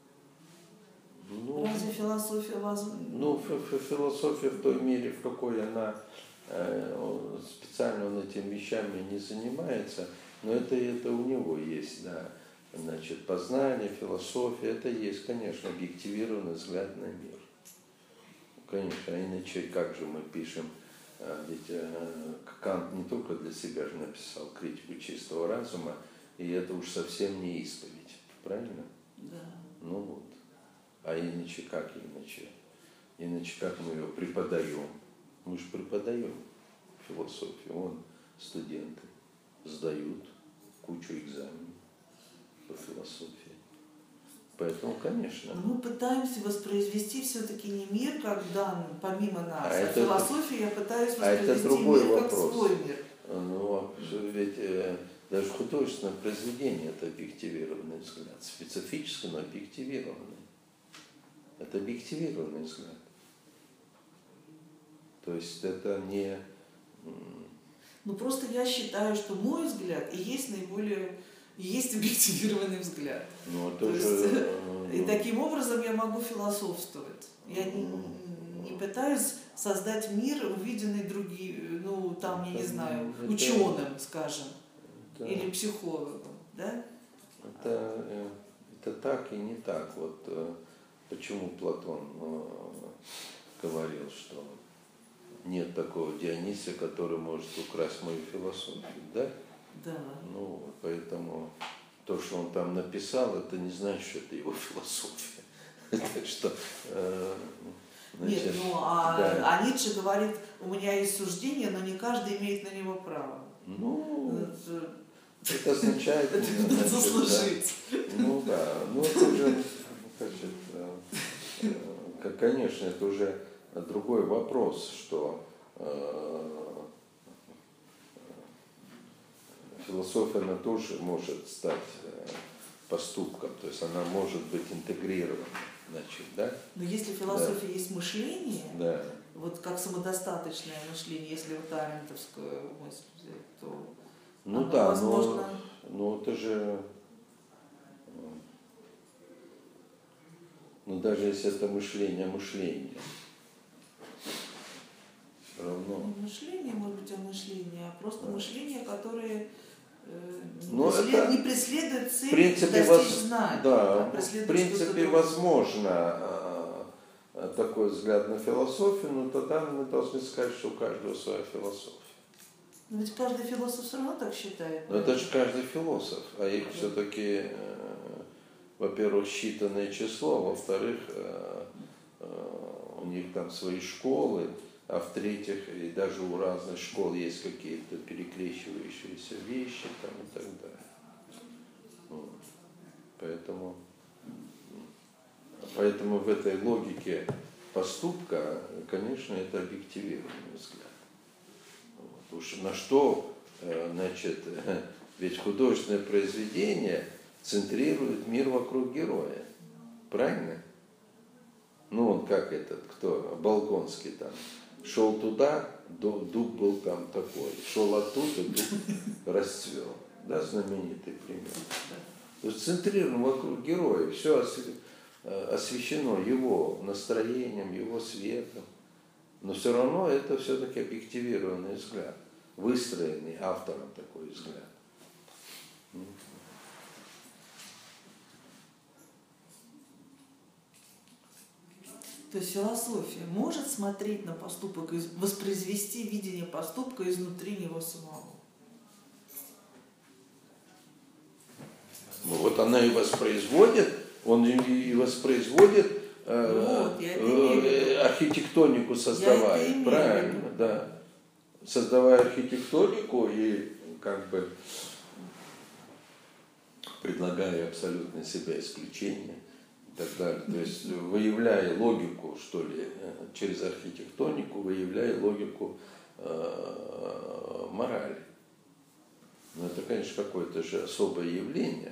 Разве философия возможна? Философия в той мере, в какой она специально он этими вещами не занимается, но это у него есть, познание, философия, это есть, конечно, объективированный взгляд на мир. Конечно, а иначе как же мы пишем, ведь Кант не только для себя же написал критику чистого разума, и это уж совсем не исповедь, правильно? Да. А иначе как иначе? Иначе как мы ее преподаем? Мы же преподаем философию. Студенты сдают кучу экзаменов по философии. Поэтому, конечно. Мы пытаемся воспроизвести все-таки не мир как данный, помимо нас, а философию я пытаюсь воспроизвести мир как свой мир. Ведь даже художественное произведение – это объективированный взгляд. Специфически, но объективированный. Это объективированный взгляд. То есть это не... Просто я считаю, что мой взгляд и есть есть объективированный взгляд. И таким образом я могу философствовать. Я не пытаюсь создать мир, увиденный другим, я не знаю, ученым, скажем, или психологом, да? Это так и не так. Почему Платон говорил, что нет такого Дионисия, который может украсть мою философию, да? Да. Поэтому то, что он там написал, это не значит, что это его философия. Так что... Нет, Ницше говорит, у меня есть суждение, но не каждый имеет на него право. Это означает... Это надо заслужить. Это уже, конечно, это уже другой вопрос, что философия, она тоже может стать поступком, то есть она может быть интегрирована, Но если философия есть мышление, как самодостаточное мышление, если арентовскую мысль взять, то возможно... это же... даже если это мышление, все равно... Не мышление, может быть, мышление, а просто мышление, которое не преследует цель в принципе, достичь знания. Да, в принципе, возможно такой взгляд на философию, но тогда мы должны сказать, что у каждого своя философия. Но ведь каждый философ все равно так считает. Но это же каждый философ, а их все-таки, во-первых, считанное число, во-вторых, у них там свои школы, а в-третьих, и даже у разных школ есть какие-то перекрещивающиеся вещи там, и так далее. Вот. Поэтому в этой логике поступка, конечно, это объективированный взгляд. Вот. Уж на что, значит, ведь художественное произведение центрирует мир вокруг героя. Правильно? Ну, он как этот, кто, Болконский там, шел туда, дуб был там такой, шел оттуда, дуб расцвел. Да, знаменитый пример. То есть центрирован вокруг героя, все освещено его настроением, его светом. Но все равно это все-таки объективированный взгляд, выстроенный автором такой взгляд. То есть философия может смотреть на поступок, воспроизвести видение поступка изнутри него самого. Ну вот она и воспроизводит, он и воспроизводит архитектонику создавая, правильно, да. Создавая архитектонику и как бы предлагая абсолютно себя исключение и так далее. То есть выявляя логику, что ли, через архитектонику, выявляя логику морали. Но это, конечно, какое-то же особое явление.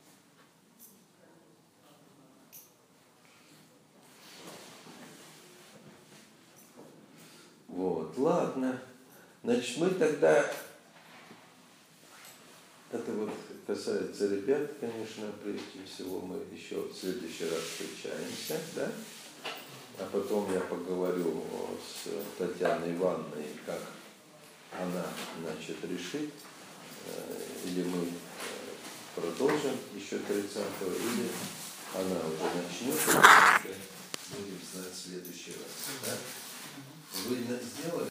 Вот, ладно. Значит, мы тогда, это вот касается ребят, конечно, прежде всего мы еще в следующий раз встречаемся, да? А потом я поговорю с Татьяной Ивановной, как она, значит, решит, или мы продолжим еще 30-го, или она уже начнет, будем знать в следующий раз, да? Вы сделали?